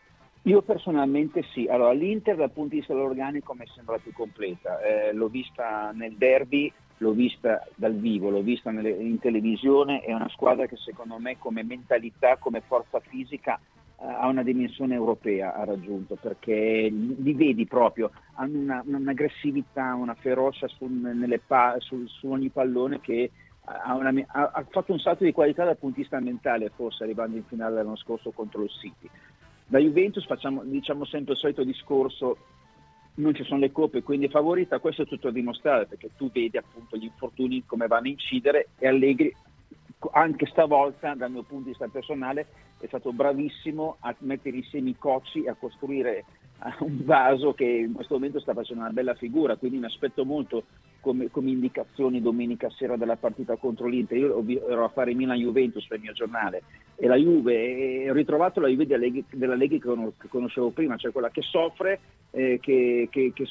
Io personalmente sì. Allora, l'Inter dal punto di vista dell'organico mi sembra più completa. L'ho vista nel derby, l'ho vista dal vivo, l'ho vista in televisione. È una squadra che secondo me come mentalità, come forza fisica ha una dimensione europea, ha raggiunto, perché li vedi proprio, hanno un'aggressività, una ferocia su ogni pallone che ha fatto un salto di qualità dal punto di vista mentale, forse arrivando in finale l'anno scorso contro il City. Da Juventus diciamo sempre il solito discorso, non ci sono le coppe, quindi è favorita. Questo è tutto a dimostrare, perché tu vedi appunto gli infortuni come vanno a incidere, e Allegri anche stavolta dal mio punto di vista personale è stato bravissimo a mettere insieme i cocci e a costruire un vaso che in questo momento sta facendo una bella figura, quindi mi aspetto molto come indicazioni domenica sera della partita contro l'Inter. Io ero a fare Milan-Juventus per il mio giornale, e la Juve, ho ritrovato la Juve dell'Allegri che conoscevo prima, cioè quella che soffre, che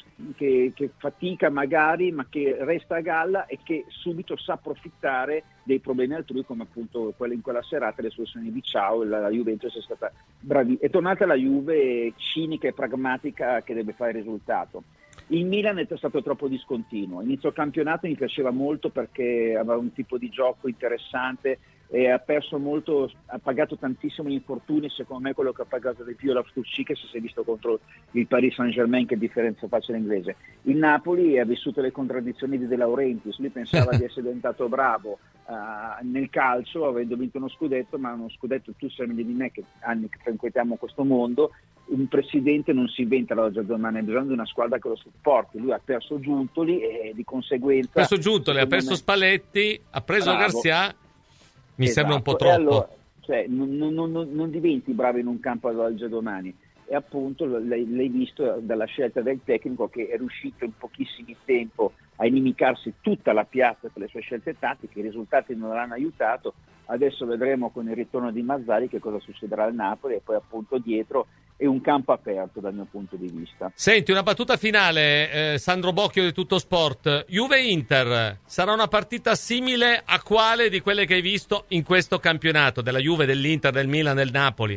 fatica magari, ma che resta a galla e che subito sa approfittare dei problemi altrui, come appunto in quella serata le soluzioni di Ciao. La Juventus è stata bravissima, è tornata la Juve cinica e pragmatica che deve fare il risultato. Il Milan è stato troppo discontinuo. Inizio campionato mi piaceva molto perché aveva un tipo di gioco interessante, e ha perso molto, ha pagato tantissimo gli infortuni. Secondo me quello che ha pagato di più è Loftus-Cheek, che si è visto contro il Paris Saint-Germain, che differenza faccia l'inglese. Il Napoli ha vissuto le contraddizioni di De Laurentiis, lui pensava di essere diventato bravo nel calcio, avendo vinto uno scudetto, ma uno scudetto, tu sai meglio di me che anni che frequentiamo questo mondo, un presidente non si inventa la domani, ha bisogno di una squadra che lo supporti. Lui ha perso Giuntoli e di conseguenza ha perso Giuntoli, ha perso Spalletti, ha preso Garcia. Mi sembra un po' esatto. troppo. Allora, cioè, non diventi bravo in un campo dall'oggi al domani. E appunto l'hai visto dalla scelta del tecnico, che è riuscito in pochissimo tempo a inimicarsi tutta la piazza per le sue scelte tattiche. I risultati non l'hanno aiutato. Adesso vedremo con il ritorno di Mazzarri che cosa succederà al Napoli, e poi appunto dietro è un campo aperto dal mio punto di vista. Senti, una battuta finale, Sandro Bocchio di Tutto Sport. Juve-Inter sarà una partita simile a quale di quelle che hai visto in questo campionato, della Juve, dell'Inter, del Milan, del Napoli?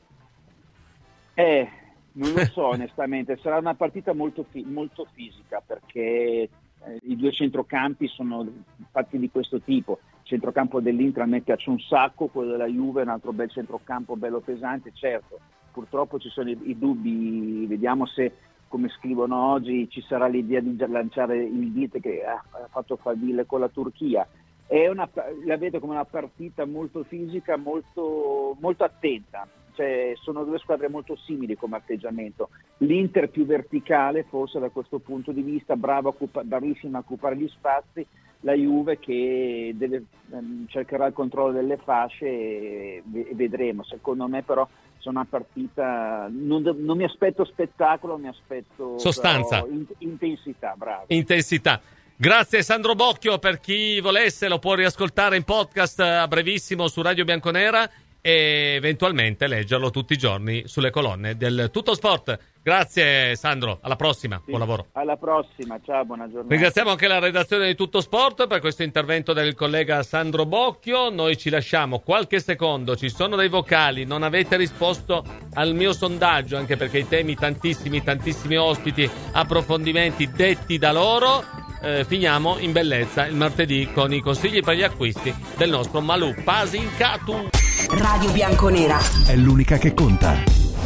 Non lo so onestamente, sarà una partita molto fisica, perché i due centrocampi sono fatti di questo tipo. Il centrocampo dell'Inter a me piace un sacco, quello della Juve è un altro bel centrocampo, bello pesante. Certo, purtroppo ci sono i dubbi, vediamo se, come scrivono oggi, ci sarà l'idea di lanciare il dito che ha fatto faville con la Turchia. La vedo come una partita molto fisica, molto, molto attenta. Cioè, sono due squadre molto simili come atteggiamento. L'Inter più verticale forse da questo punto di vista, bravissima a occupare gli spazi, la Juve che cercherà il controllo delle fasce, e vedremo. Secondo me però è una partita, non mi aspetto spettacolo, mi aspetto sostanza, intensità. Bravo. Intensità. Grazie Sandro Bocchio, per chi volesse lo può riascoltare in podcast a brevissimo su Radio Bianconera e eventualmente leggerlo tutti i giorni sulle colonne del Tutto Sport. Grazie Sandro, alla prossima, Sì, buon lavoro. Alla prossima, ciao, buona giornata. Ringraziamo anche la redazione di Tutto Sport per questo intervento del collega Sandro Bocchio. Noi ci lasciamo qualche secondo, ci sono dei vocali, non avete risposto al mio sondaggio, anche perché i temi tantissimi ospiti, approfondimenti detti da loro. Finiamo in bellezza il martedì con i consigli per gli acquisti del nostro Malù Pasincatu. Radio Bianconera è l'unica che conta.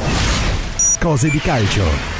Cose di calcio.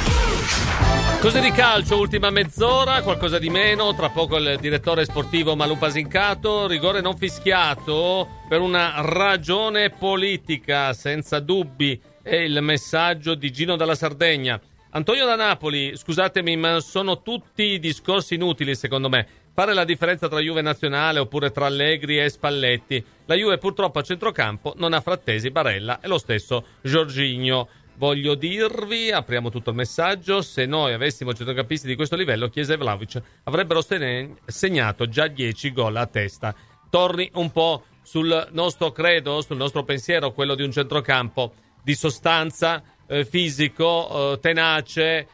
Cose di calcio, ultima mezz'ora, qualcosa di meno. Tra poco il direttore sportivo Malù Pasincato. Rigore non fischiato per una ragione politica, senza dubbi. È il messaggio di Gino dalla Sardegna. Antonio da Napoli, scusatemi, ma sono tutti discorsi inutili secondo me. Fare la differenza tra Juve nazionale oppure tra Allegri e Spalletti. La Juve purtroppo a centrocampo non ha Frattesi, Barella e lo stesso Jorginho. Voglio dirvi, apriamo tutto il messaggio, se noi avessimo centrocampisti di questo livello, Chiesa e Vlahovic avrebbero segnato già 10 gol a testa. Torni un po' sul nostro credo, sul nostro pensiero, quello di un centrocampo di sostanza, fisico, tenace,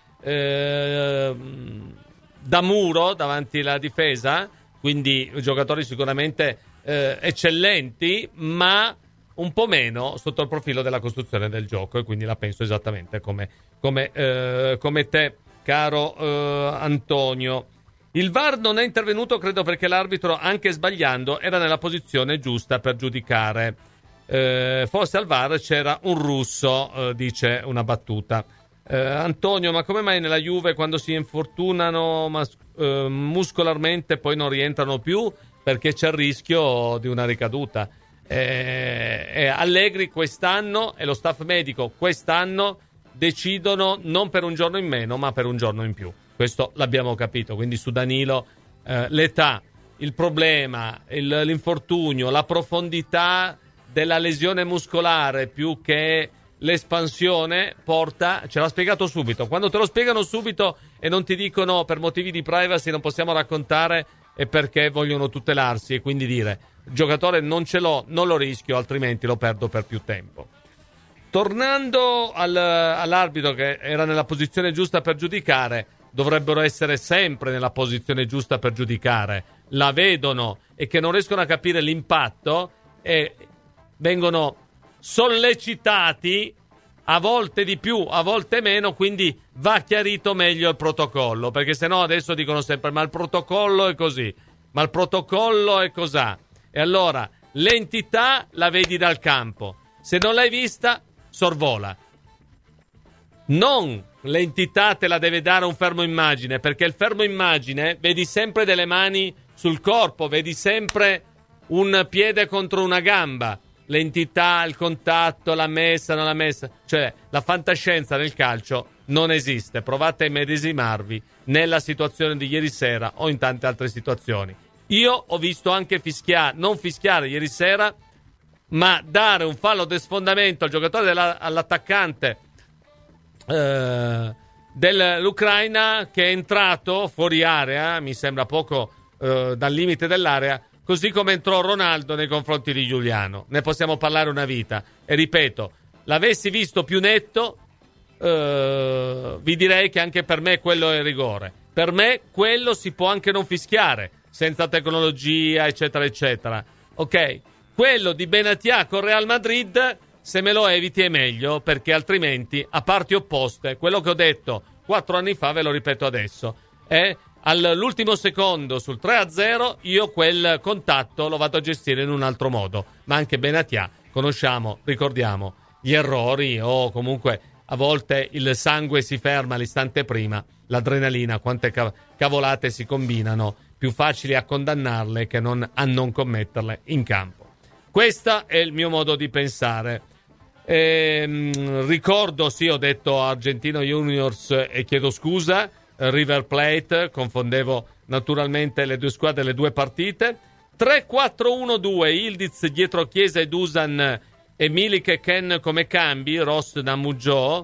da muro davanti alla difesa, quindi giocatori sicuramente eccellenti, ma un po' meno sotto il profilo della costruzione del gioco, e quindi la penso esattamente come te, caro Antonio. Il VAR non è intervenuto, credo, perché l'arbitro, anche sbagliando, era nella posizione giusta per giudicare. Forse al VAR c'era un russo, dice una battuta. Antonio, ma come mai nella Juve quando si infortunano muscolarmente poi non rientrano più? Perché c'è il rischio di una ricaduta. Allegri quest'anno e lo staff medico quest'anno decidono non per un giorno in meno ma per un giorno in più. Questo l'abbiamo capito. Quindi su Danilo l'età, il problema, l'infortunio, la profondità della lesione muscolare più che l'espansione porta, ce l'ha spiegato subito. Quando te lo spiegano subito e non ti dicono per motivi di privacy non possiamo raccontare, è perché vogliono tutelarsi e quindi dire il giocatore non ce l'ho, non lo rischio, altrimenti lo perdo per più tempo. Tornando all'arbitro che era nella posizione giusta per giudicare, dovrebbero essere sempre nella posizione giusta per giudicare, la vedono e che non riescono a capire l'impatto e vengono sollecitati, a volte di più, a volte meno, quindi va chiarito meglio il protocollo, perché sennò adesso dicono sempre ma il protocollo è così, ma il protocollo è cos'ha, e allora l'entità la vedi dal campo, se non l'hai vista sorvola, non l'entità te la deve dare un fermo immagine, perché il fermo immagine vedi sempre delle mani sul corpo, vedi sempre un piede contro una gamba, l'entità, il contatto, la messa, non la messa, cioè la fantascienza nel calcio non esiste. Provate a immedesimarvi nella situazione di ieri sera o in tante altre situazioni. Io ho visto anche non fischiare ieri sera, ma dare un fallo di sfondamento al giocatore all'attaccante dell'Ucraina che è entrato fuori area, mi sembra poco dal limite dell'area, così come entrò Ronaldo nei confronti di Giuliano. Ne possiamo parlare una vita. E ripeto, l'avessi visto più netto, vi direi che anche per me quello è rigore. Per me quello si può anche non fischiare, senza tecnologia, eccetera, eccetera. Ok? Quello di Benatia con Real Madrid, se me lo eviti è meglio, perché altrimenti, a parti opposte, quello che ho detto 4 anni fa, ve lo ripeto adesso, è all'ultimo secondo sul 3-0 io quel contatto lo vado a gestire in un altro modo. Ma anche Benatia, conosciamo, ricordiamo gli errori, o comunque a volte il sangue si ferma l'istante prima, l'adrenalina, quante cavolate si combinano, più facili a condannarle che a non commetterle in campo. Questo è il mio modo di pensare. Ricordo, sì, ho detto Argentino Juniors e chiedo scusa, River Plate, confondevo naturalmente le due squadre, le due partite. 3-4-1-2, Ildiz dietro Chiesa e Dusan e Milik e Ken come cambi, Ross da Mugio,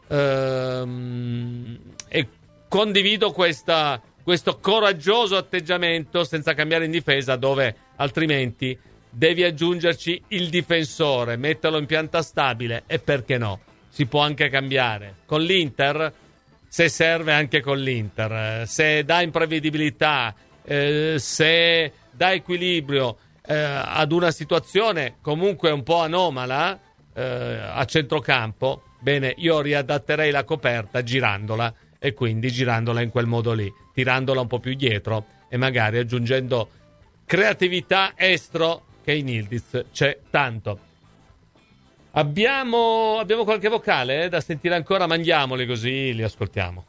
e condivido questo coraggioso atteggiamento senza cambiare in difesa, dove altrimenti devi aggiungerci il difensore, metterlo in pianta stabile, e perché no? Si può anche cambiare. Con l'Inter, se serve anche con l'Inter, se dà imprevedibilità, se dà equilibrio ad una situazione comunque un po' anomala a centrocampo, bene, io riadatterei la coperta girandola, e quindi girandola in quel modo lì, tirandola un po' più dietro e magari aggiungendo creatività estro, che in Ildiz c'è tanto. Abbiamo qualche vocale da sentire ancora? Mandiamoli così li ascoltiamo.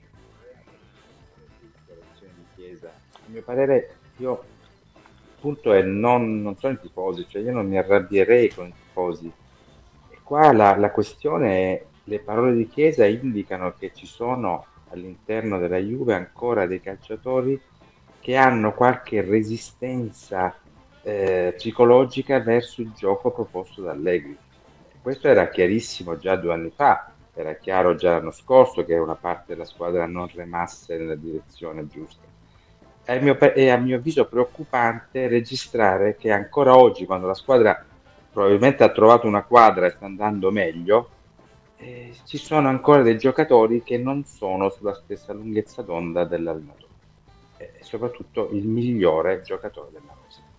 A mio parere, io il punto è non sono i tifosi, cioè io non mi arrabbierei con i tifosi. E qua la questione è, le parole di Chiesa indicano che ci sono all'interno della Juve ancora dei calciatori che hanno qualche resistenza psicologica verso il gioco proposto da Allegri. Questo era chiarissimo già 2 anni fa, era chiaro già l'anno scorso che una parte della squadra non remasse nella direzione giusta. È a mio avviso preoccupante registrare che ancora oggi, quando la squadra probabilmente ha trovato una quadra e sta andando meglio, ci sono ancora dei giocatori che non sono sulla stessa lunghezza d'onda dell'allenatore, e soprattutto il migliore giocatore della rosa.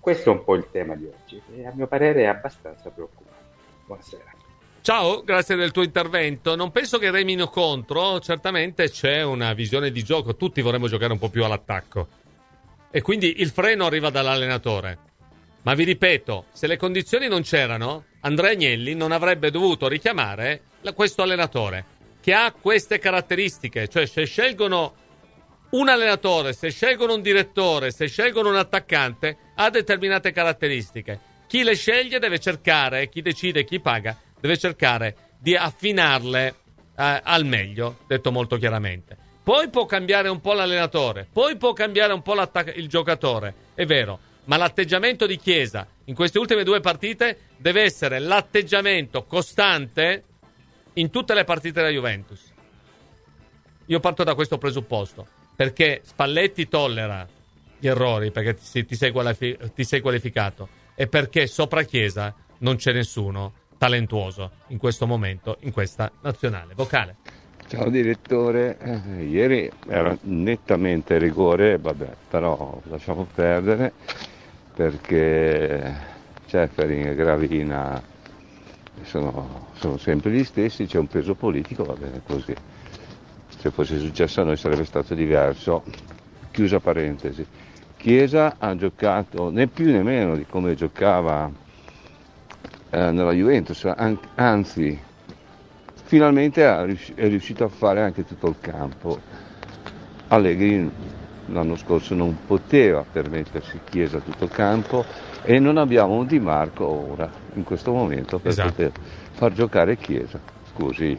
questo è un po' il tema di oggi e a mio parere è abbastanza preoccupante. Buonasera. Ciao, grazie del tuo intervento. Non penso che remino contro, certamente c'è una visione di gioco, tutti vorremmo giocare un po' più all'attacco e quindi il freno arriva dall'allenatore. Ma vi ripeto, se le condizioni non c'erano, Andrea Agnelli non avrebbe dovuto richiamare questo allenatore che ha queste caratteristiche, cioè se scelgono un allenatore, se scelgono un direttore, se scelgono un attaccante, ha determinate caratteristiche. Chi le sceglie deve cercare, chi decide, chi paga, deve cercare di affinarle al meglio, detto molto chiaramente. Poi può cambiare un po' l'allenatore, poi può cambiare un po' il giocatore, è vero, ma l'atteggiamento di Chiesa in queste ultime 2 partite deve essere l'atteggiamento costante in tutte le partite della Juventus. Io parto da questo presupposto, perché Spalletti tollera gli errori, perché ti sei qualificato, e perché sopra Chiesa non c'è nessuno talentuoso in questo momento in questa nazionale. Vocale. Ciao direttore, ieri era nettamente rigore, vabbè, però lasciamo perdere perché Ceferin e Gravina sono sempre gli stessi, c'è un peso politico, va bene così. Se fosse successo a noi sarebbe stato diverso. Chiusa parentesi. Chiesa ha giocato né più né meno di come giocava nella Juventus, anzi finalmente è riuscito a fare anche tutto il campo. Allegri l'anno scorso non poteva permettersi Chiesa tutto il campo e non abbiamo un Di Marco ora, in questo momento, per poter far giocare Chiesa. Scusi.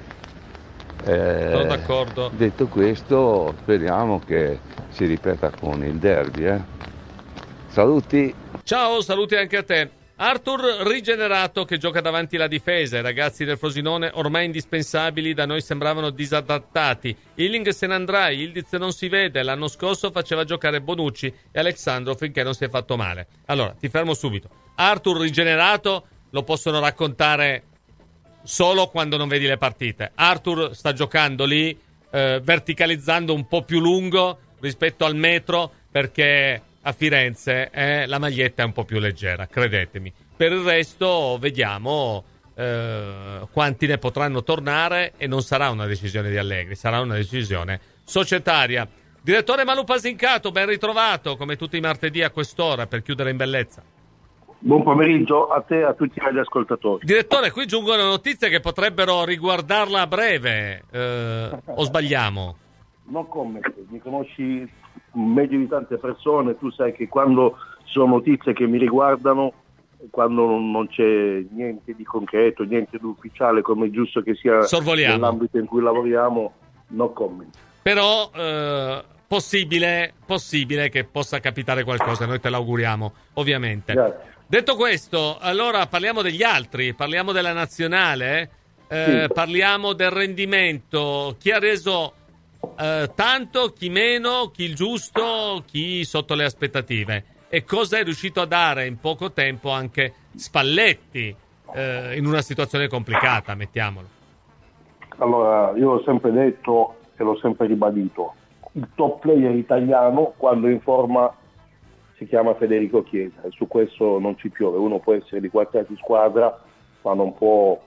Sono d'accordo. Detto questo, speriamo che si ripeta con il derby. Saluti. Ciao, saluti anche a te. Arthur rigenerato che gioca davanti la difesa. I ragazzi del Frosinone ormai indispensabili da noi sembravano disadattati. Illing se ne andrà, Ildiz non si vede. L'anno scorso faceva giocare Bonucci e Alexandro finché non si è fatto male. Allora, ti fermo subito. Arthur rigenerato lo possono raccontare solo quando non vedi le partite. Arthur sta giocando lì verticalizzando un po' più lungo rispetto al metro, perché a Firenze la maglietta è un po' più leggera, credetemi. Per il resto vediamo quanti ne potranno tornare, e non sarà una decisione di Allegri, sarà una decisione societaria. Direttore Malu Pasincato, ben ritrovato come tutti i martedì a quest'ora per chiudere in bellezza. Buon pomeriggio a te e a tutti gli ascoltatori. Direttore, qui giungono notizie che potrebbero riguardarla a breve, o sbagliamo? Non commento, mi conosci meglio di tante persone, tu sai che quando ci sono notizie che mi riguardano, quando non c'è niente di concreto, niente di ufficiale, come è giusto che sia nell'ambito in cui lavoriamo, no comment. Però possibile che possa capitare qualcosa, noi te l'auguriamo, ovviamente. Grazie. Detto questo, allora parliamo degli altri, parliamo della nazionale, sì. Parliamo del rendimento, chi ha reso tanto, chi meno, chi il giusto, chi sotto le aspettative, e cosa è riuscito a dare in poco tempo anche Spalletti in una situazione complicata, mettiamolo. Allora, io ho sempre detto e l'ho sempre ribadito, il top player italiano quando in forma si chiama Federico Chiesa, e su questo non ci piove. Uno può essere di qualsiasi squadra, ma non può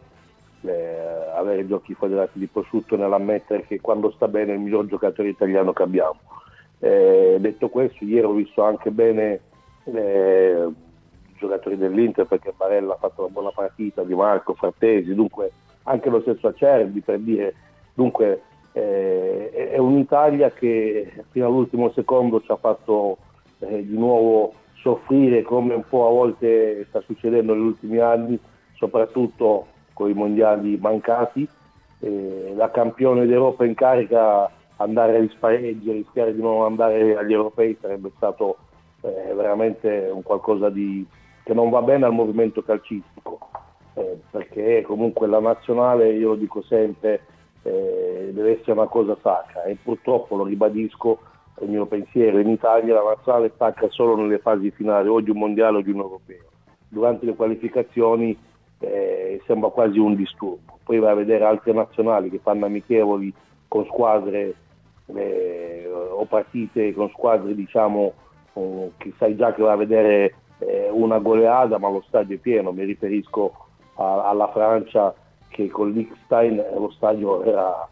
avere gli occhi quadrati di prosciutto nell'ammettere che quando sta bene è il miglior giocatore italiano che abbiamo. Detto questo, ieri ho visto anche bene i giocatori dell'Inter, perché Barella ha fatto una buona partita, Di Marco, Frattesi, dunque anche lo stesso Acerbi, per dire, dunque è un'Italia che fino all'ultimo secondo ci ha fatto di nuovo soffrire, come un po' a volte sta succedendo negli ultimi anni, soprattutto con i mondiali mancati. La campione d'Europa in carica, andare agli spareggi, rischiare di non andare agli europei sarebbe stato veramente un qualcosa che non va bene al movimento calcistico, perché comunque la nazionale, io lo dico sempre, deve essere una cosa sacra, e purtroppo, lo ribadisco, il mio pensiero, in Italia la nazionale stacca solo nelle fasi finali, o di un mondiale o di un europeo. Durante le qualificazioni sembra quasi un disturbo. Poi vai a vedere altre nazionali che fanno amichevoli con squadre o partite con squadre, diciamo, che sai già che va a vedere una goleada, ma lo stadio è pieno. Mi riferisco alla Francia, che con l'Liechtenstein lo stadio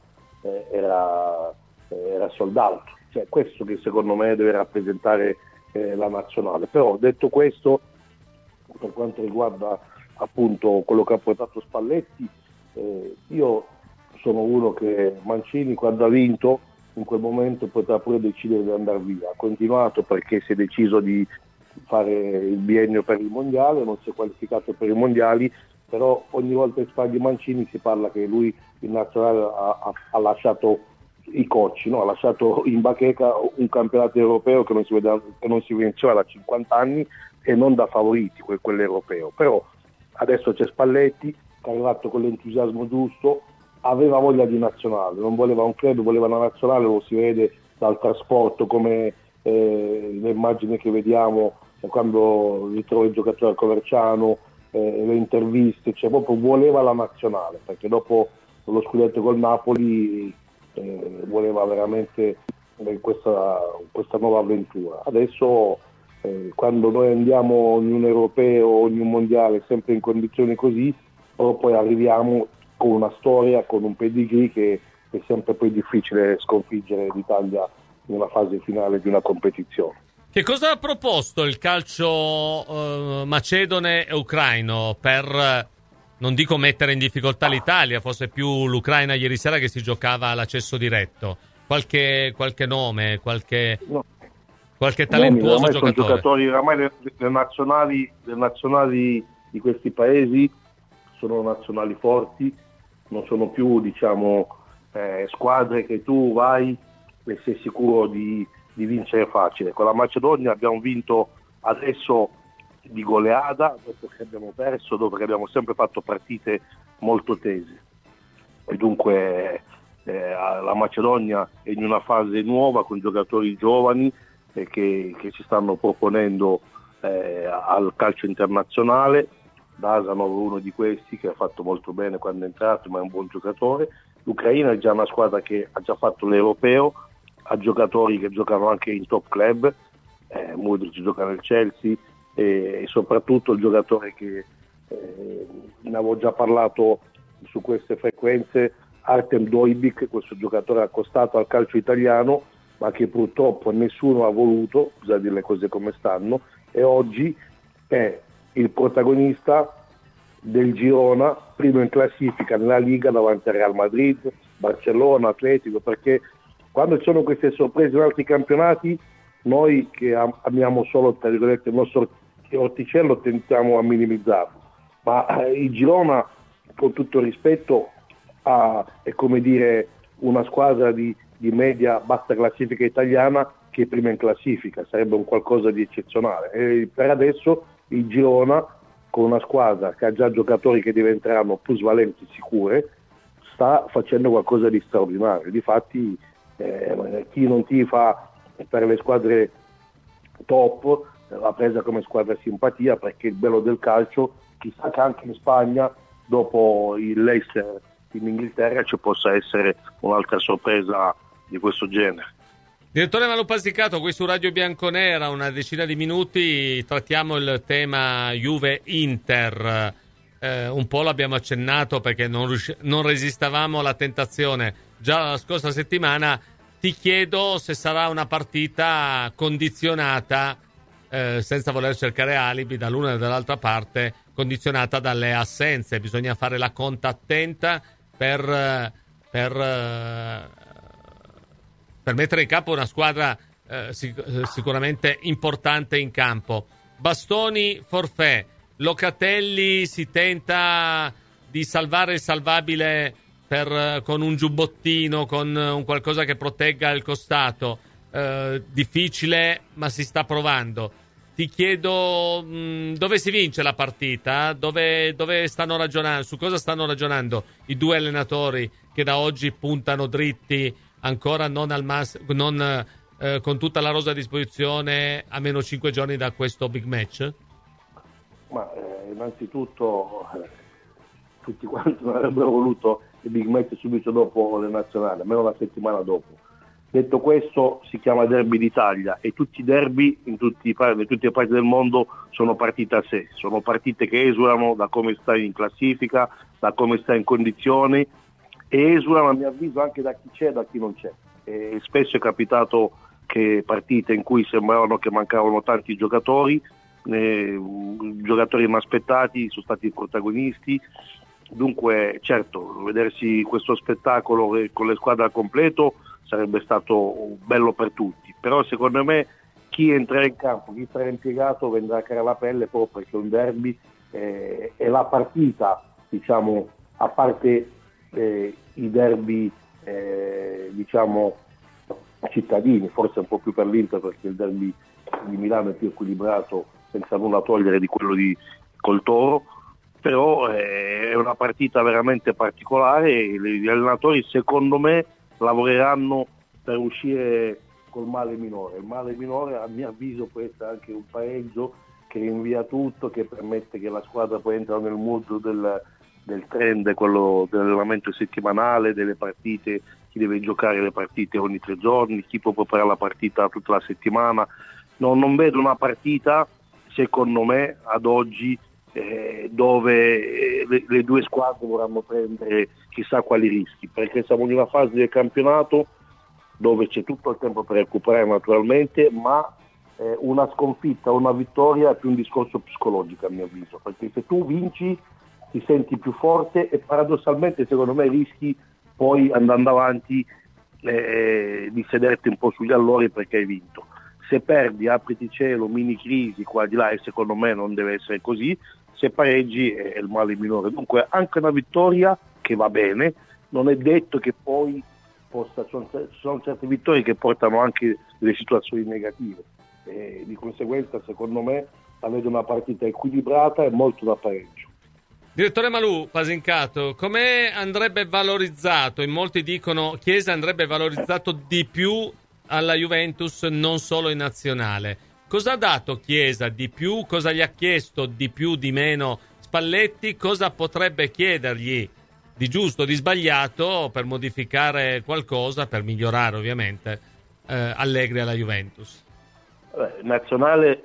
era sold out. Cioè, questo che secondo me deve rappresentare la nazionale. Però detto questo, per quanto riguarda appunto quello che ha portato Spalletti, io sono uno che Mancini, quando ha vinto, in quel momento poteva pure decidere di andare via. Ha continuato perché si è deciso di fare il biennio per il mondiale, non si è qualificato per i mondiali, però ogni volta che si parla di Mancini si parla che lui in nazionale ha lasciato i cocci, no? Ha lasciato in bacheca un campionato europeo che non si vinceva da 50 anni e non da favoriti, quell'europeo. Però adesso c'è Spalletti che è arrivato con l'entusiasmo giusto, aveva voglia di nazionale, non voleva un club, voleva una nazionale, lo si vede dal trasporto, come le immagini che vediamo quando ritrova il giocatore a Coverciano, le interviste, cioè proprio voleva la nazionale, perché dopo lo scudetto col Napoli voleva veramente questa nuova avventura. Adesso quando noi andiamo in un europeo, in un mondiale, sempre in condizioni così, però poi arriviamo con una storia, con un pedigree che è sempre poi difficile sconfiggere l'Italia in una fase finale di una competizione. Che cosa ha proposto il calcio macedone e ucraino per, non dico mettere in difficoltà l'Italia, forse più l'Ucraina ieri sera che si giocava l'accesso diretto? Qualche nome, qualche talentuoso oramai giocatore? Sono giocatori, oramai le nazionali di questi paesi sono nazionali forti, non sono più, diciamo, squadre che tu vai e sei sicuro di vincere facile. Con la Macedonia abbiamo vinto adesso di goleada, dopo che abbiamo perso, dopo che abbiamo sempre fatto partite molto tese. E dunque la Macedonia è in una fase nuova con giocatori giovani che si stanno proponendo al calcio internazionale. Dasanov è uno di questi che ha fatto molto bene quando è entrato, ma è un buon giocatore. L'Ucraina è già una squadra che ha già fatto l'europeo, ha giocatori che giocano anche in top club, Mudryk gioca nel Chelsea, e soprattutto il giocatore che ne avevo già parlato su queste frequenze, Artem Dojbik, questo giocatore accostato al calcio italiano, ma che purtroppo nessuno ha voluto, bisogna dire le cose come stanno, e oggi è il protagonista del Girona, primo in classifica nella Liga davanti al Real Madrid, Barcellona, Atletico, perché quando ci sono queste sorprese in altri campionati, noi che amiamo solo, tra virgolette, il nostro orticello, tentiamo a minimizzarlo, ma il Girona, con tutto il rispetto, è come dire una squadra di media bassa classifica italiana che è prima in classifica, sarebbe un qualcosa di eccezionale. E per adesso il Girona, con una squadra che ha già giocatori che diventeranno plusvalenti sicure, sta facendo qualcosa di straordinario. Difatti chi non tifa per le squadre top l'ha presa come squadra simpatia, perché il bello del calcio, chissà che anche in Spagna, dopo il Leicester in Inghilterra, ci possa essere un'altra sorpresa di questo genere. Direttore Malupasicato, qui su Radio Bianconera, una decina di minuti, trattiamo il tema Juve-Inter. Un po' l'abbiamo accennato perché non resistavamo alla tentazione già la scorsa settimana. Ti chiedo se sarà una partita condizionata, senza voler cercare alibi dall'una e dall'altra parte, condizionata dalle assenze. Bisogna fare la conta attenta per mettere in campo una squadra sicuramente importante in campo. Bastoni, forfait. Locatelli si tenta di salvare il salvabile con un giubbottino, con un qualcosa che protegga il costato. Difficile, ma si sta provando. Ti chiedo dove si vince la partita, dove stanno ragionando, su cosa stanno ragionando i due allenatori che da oggi puntano dritti, ancora non al non con tutta la rosa a disposizione a meno 5 giorni da questo big match? Ma innanzitutto tutti quanti non avrebbero voluto il big match subito dopo le nazionali, almeno una settimana dopo. Detto questo, si chiama derby d'Italia e tutti i derby in tutte le parti del mondo sono partite a sé, sono partite che esulano da come stai in classifica, da come stai in condizioni, e esulano a mio avviso anche da chi c'è e da chi non c'è. E spesso è capitato che partite in cui sembravano che mancavano tanti giocatori, giocatori inaspettati sono stati i protagonisti. Dunque certo, vedersi questo spettacolo con le squadre al completo sarebbe stato bello per tutti, però secondo me chi entrerà in campo, chi sarà impiegato vendrà a cara la pelle, proprio perché un derby è la partita, diciamo, a parte i derby diciamo cittadini, forse un po' più per l'Inter perché il derby di Milano è più equilibrato, senza nulla togliere di quello col Toro, però è una partita veramente particolare e gli allenatori secondo me lavoreranno per uscire col male minore. Il male minore a mio avviso può essere anche un pareggio che rinvia tutto, che permette che la squadra poi entra nel mood del trend, quello dell'allenamento settimanale, delle partite, chi deve giocare le partite ogni 3 giorni, chi può preparare la partita tutta la settimana. Non vedo una partita, secondo me, ad oggi dove le due squadre vorranno prendere chissà quali rischi, perché siamo in una fase del campionato dove c'è tutto il tempo per recuperare naturalmente, ma una sconfitta o una vittoria è più un discorso psicologico a mio avviso, perché se tu vinci ti senti più forte e paradossalmente secondo me rischi poi andando avanti di sederti un po' sugli allori perché hai vinto. Se perdi, apriti cielo, mini crisi qua di là, e secondo me non deve essere così. Se pareggi è il male minore. Dunque anche una vittoria che va bene, non è detto che poi sono certe vittorie che portano anche delle situazioni negative. Di conseguenza secondo me la vedo una partita equilibrata e molto da pareggio. Direttore Malù, Pasincato, come andrebbe valorizzato? In molti dicono Chiesa andrebbe valorizzato di più alla Juventus, non solo in nazionale. Cosa ha dato Chiesa di più? Cosa gli ha chiesto di più, di meno Spalletti? Cosa potrebbe chiedergli di giusto, di sbagliato per modificare qualcosa, per migliorare ovviamente Allegri alla Juventus? Nazionale,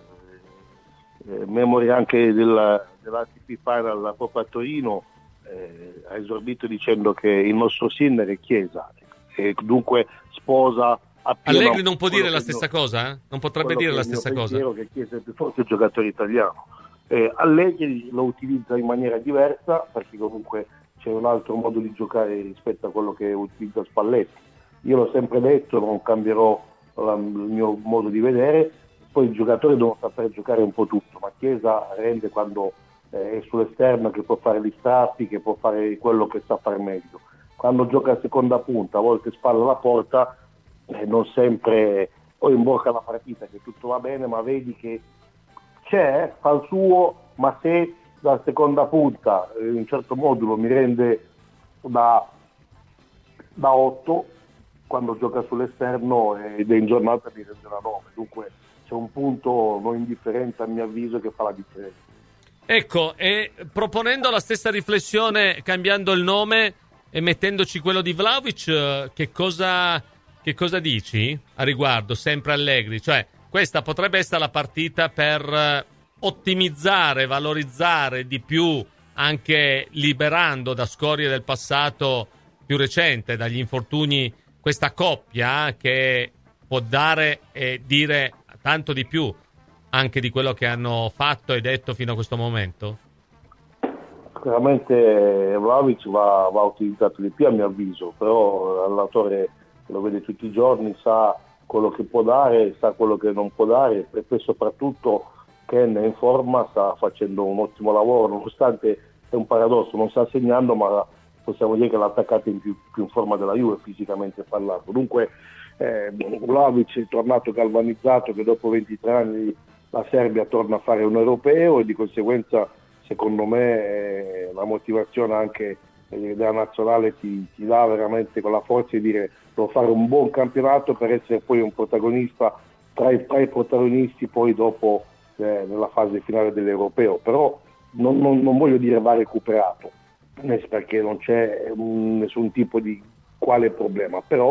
memoria anche dell'ATP Final la Coppa a Torino, ha esordito dicendo che il nostro sinner è Chiesa e dunque sposa appieno. Allegri non può dire la stessa cosa? Non potrebbe dire la stessa cosa? Io che Chiesa è più forte giocatore italiano. Allegri lo utilizza in maniera diversa perché comunque c'è un altro modo di giocare rispetto a quello che utilizza Spalletti. Io l'ho sempre detto, non cambierò il mio modo di vedere, poi i giocatori devono saper giocare un po' tutto, ma Chiesa rende quando è sull'esterno, che può fare gli strappi, che può fare quello che sa fare meglio. Quando gioca a seconda punta, a volte spalla alla porta, non sempre o imbocca la partita che tutto va bene, ma vedi che c'è, fa il suo, ma se da seconda punta in un certo modulo mi rende da 8, quando gioca sull'esterno ed è in giornata mi rende da 9, dunque c'è un punto non indifferente a mio avviso che fa la differenza. Ecco, e proponendo la stessa riflessione, cambiando il nome e mettendoci quello di Vlahovic, che cosa dici a riguardo, sempre Allegri? Cioè, questa potrebbe essere la partita per ottimizzare, valorizzare di più, anche liberando da scorie del passato più recente, dagli infortuni, questa coppia che può dare e dire tanto di più anche di quello che hanno fatto e detto fino a questo momento? Sicuramente Vlahovic va utilizzato di più a mio avviso, però l'allenatore lo vede tutti i giorni, sa quello che può dare, sa quello che non può dare e poi soprattutto Ken è in forma, sta facendo un ottimo lavoro, nonostante è un paradosso, non sta segnando, ma possiamo dire che l'attaccante più in forma della Juve fisicamente parlando. Dunque Vlahovic è tornato galvanizzato che dopo 23 anni la Serbia torna a fare un europeo e di conseguenza secondo me la motivazione anche della nazionale ti dà veramente con la forza di dire devo fare un buon campionato per essere poi un protagonista tra i protagonisti poi dopo nella fase finale dell'europeo, però non voglio dire va recuperato perché non c'è nessun tipo di quale problema, però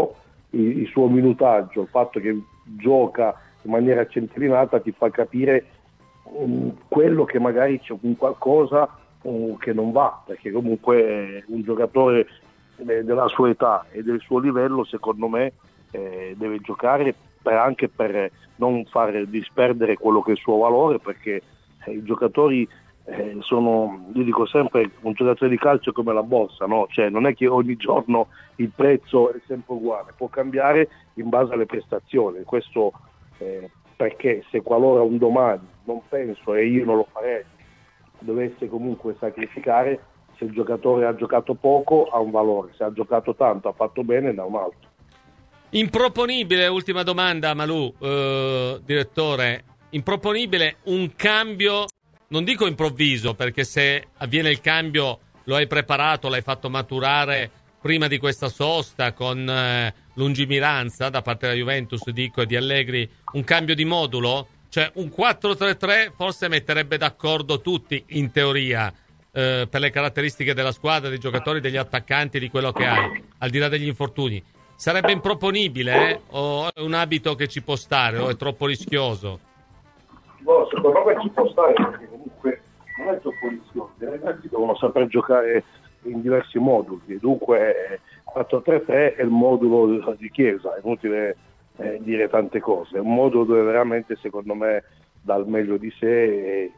il suo minutaggio, il fatto che gioca in maniera centellinata ti fa capire quello che magari c'è un qualcosa che non va, perché comunque un giocatore della sua età e del suo livello, secondo me, deve giocare anche per non far disperdere quello che è il suo valore, perché i giocatori sono, io dico sempre, un giocatore di calcio è come la borsa, no? Cioè non è che ogni giorno il prezzo è sempre uguale, può cambiare in base alle prestazioni. Questo perché se qualora un domani, non penso e io non lo farei, dovesse comunque sacrificare, se il giocatore ha giocato poco ha un valore, se ha giocato tanto, ha fatto bene, ne ha un altro. Improponibile, ultima domanda Malù, direttore, improponibile un cambio, non dico improvviso, perché se avviene il cambio lo hai preparato, l'hai fatto maturare prima di questa sosta con lungimiranza da parte della Juventus, dico, e di Allegri, un cambio di modulo, cioè un 4-3-3 forse metterebbe d'accordo tutti in teoria, per le caratteristiche della squadra, dei giocatori, degli attaccanti, di quello che hai, al di là degli infortuni. Sarebbe improponibile o è un abito che ci può stare o è troppo rischioso? No, secondo me ci può stare, perché comunque non è troppo rischioso. I ragazzi devono saper giocare in diversi moduli, dunque 4-3-3 è il modulo di Chiesa, è inutile dire tante cose, è un modulo dove veramente secondo me dà il meglio di sé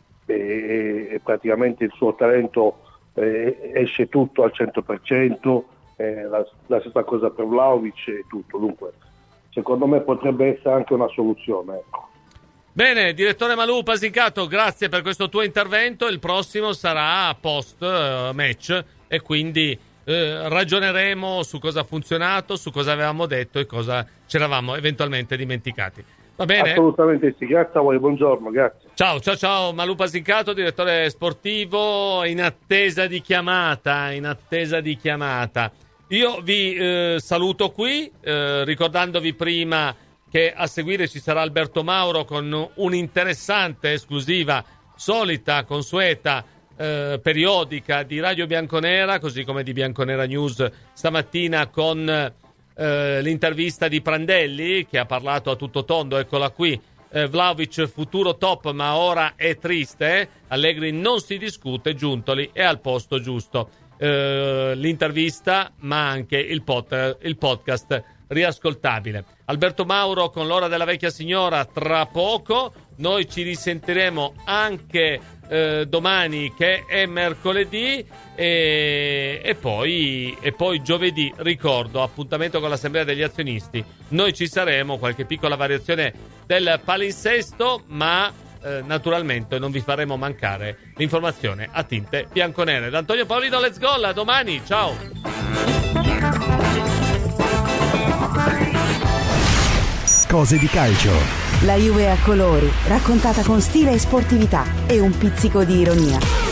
e praticamente il suo talento esce tutto al 100%, la stessa cosa per Vlahovic e tutto, dunque secondo me potrebbe essere anche una soluzione, ecco. Bene, direttore Malù Basicato, grazie per questo tuo intervento. Il prossimo sarà post match e quindi ragioneremo su cosa ha funzionato, su cosa avevamo detto e cosa ci eravamo eventualmente dimenticati. Va bene? Assolutamente sì, grazie a voi, buongiorno, grazie. Ciao, Malù Basicato, direttore sportivo, in attesa di chiamata. Io vi saluto qui, ricordandovi prima che a seguire ci sarà Alberto Mauro con un'interessante esclusiva, solita, consueta, periodica di Radio Bianconera, così come di Bianconera News stamattina con l'intervista di Prandelli, che ha parlato a tutto tondo, eccola qui, Vlahovic futuro top ma ora è triste, Allegri non si discute, Giuntoli è al posto giusto. L'intervista ma anche il podcast riascoltabile. Alberto Mauro con l'ora della vecchia signora tra poco. Noi ci risentiremo anche domani, che è mercoledì, e poi giovedì, ricordo, appuntamento con l'assemblea degli azionisti. Noi ci saremo, qualche piccola variazione del palinsesto, ma naturalmente non vi faremo mancare l'informazione a tinte bianconere. Da Antonio Paolino, let's go, a domani, ciao. Cose di calcio. La Juve a colori, raccontata con stile e sportività e un pizzico di ironia.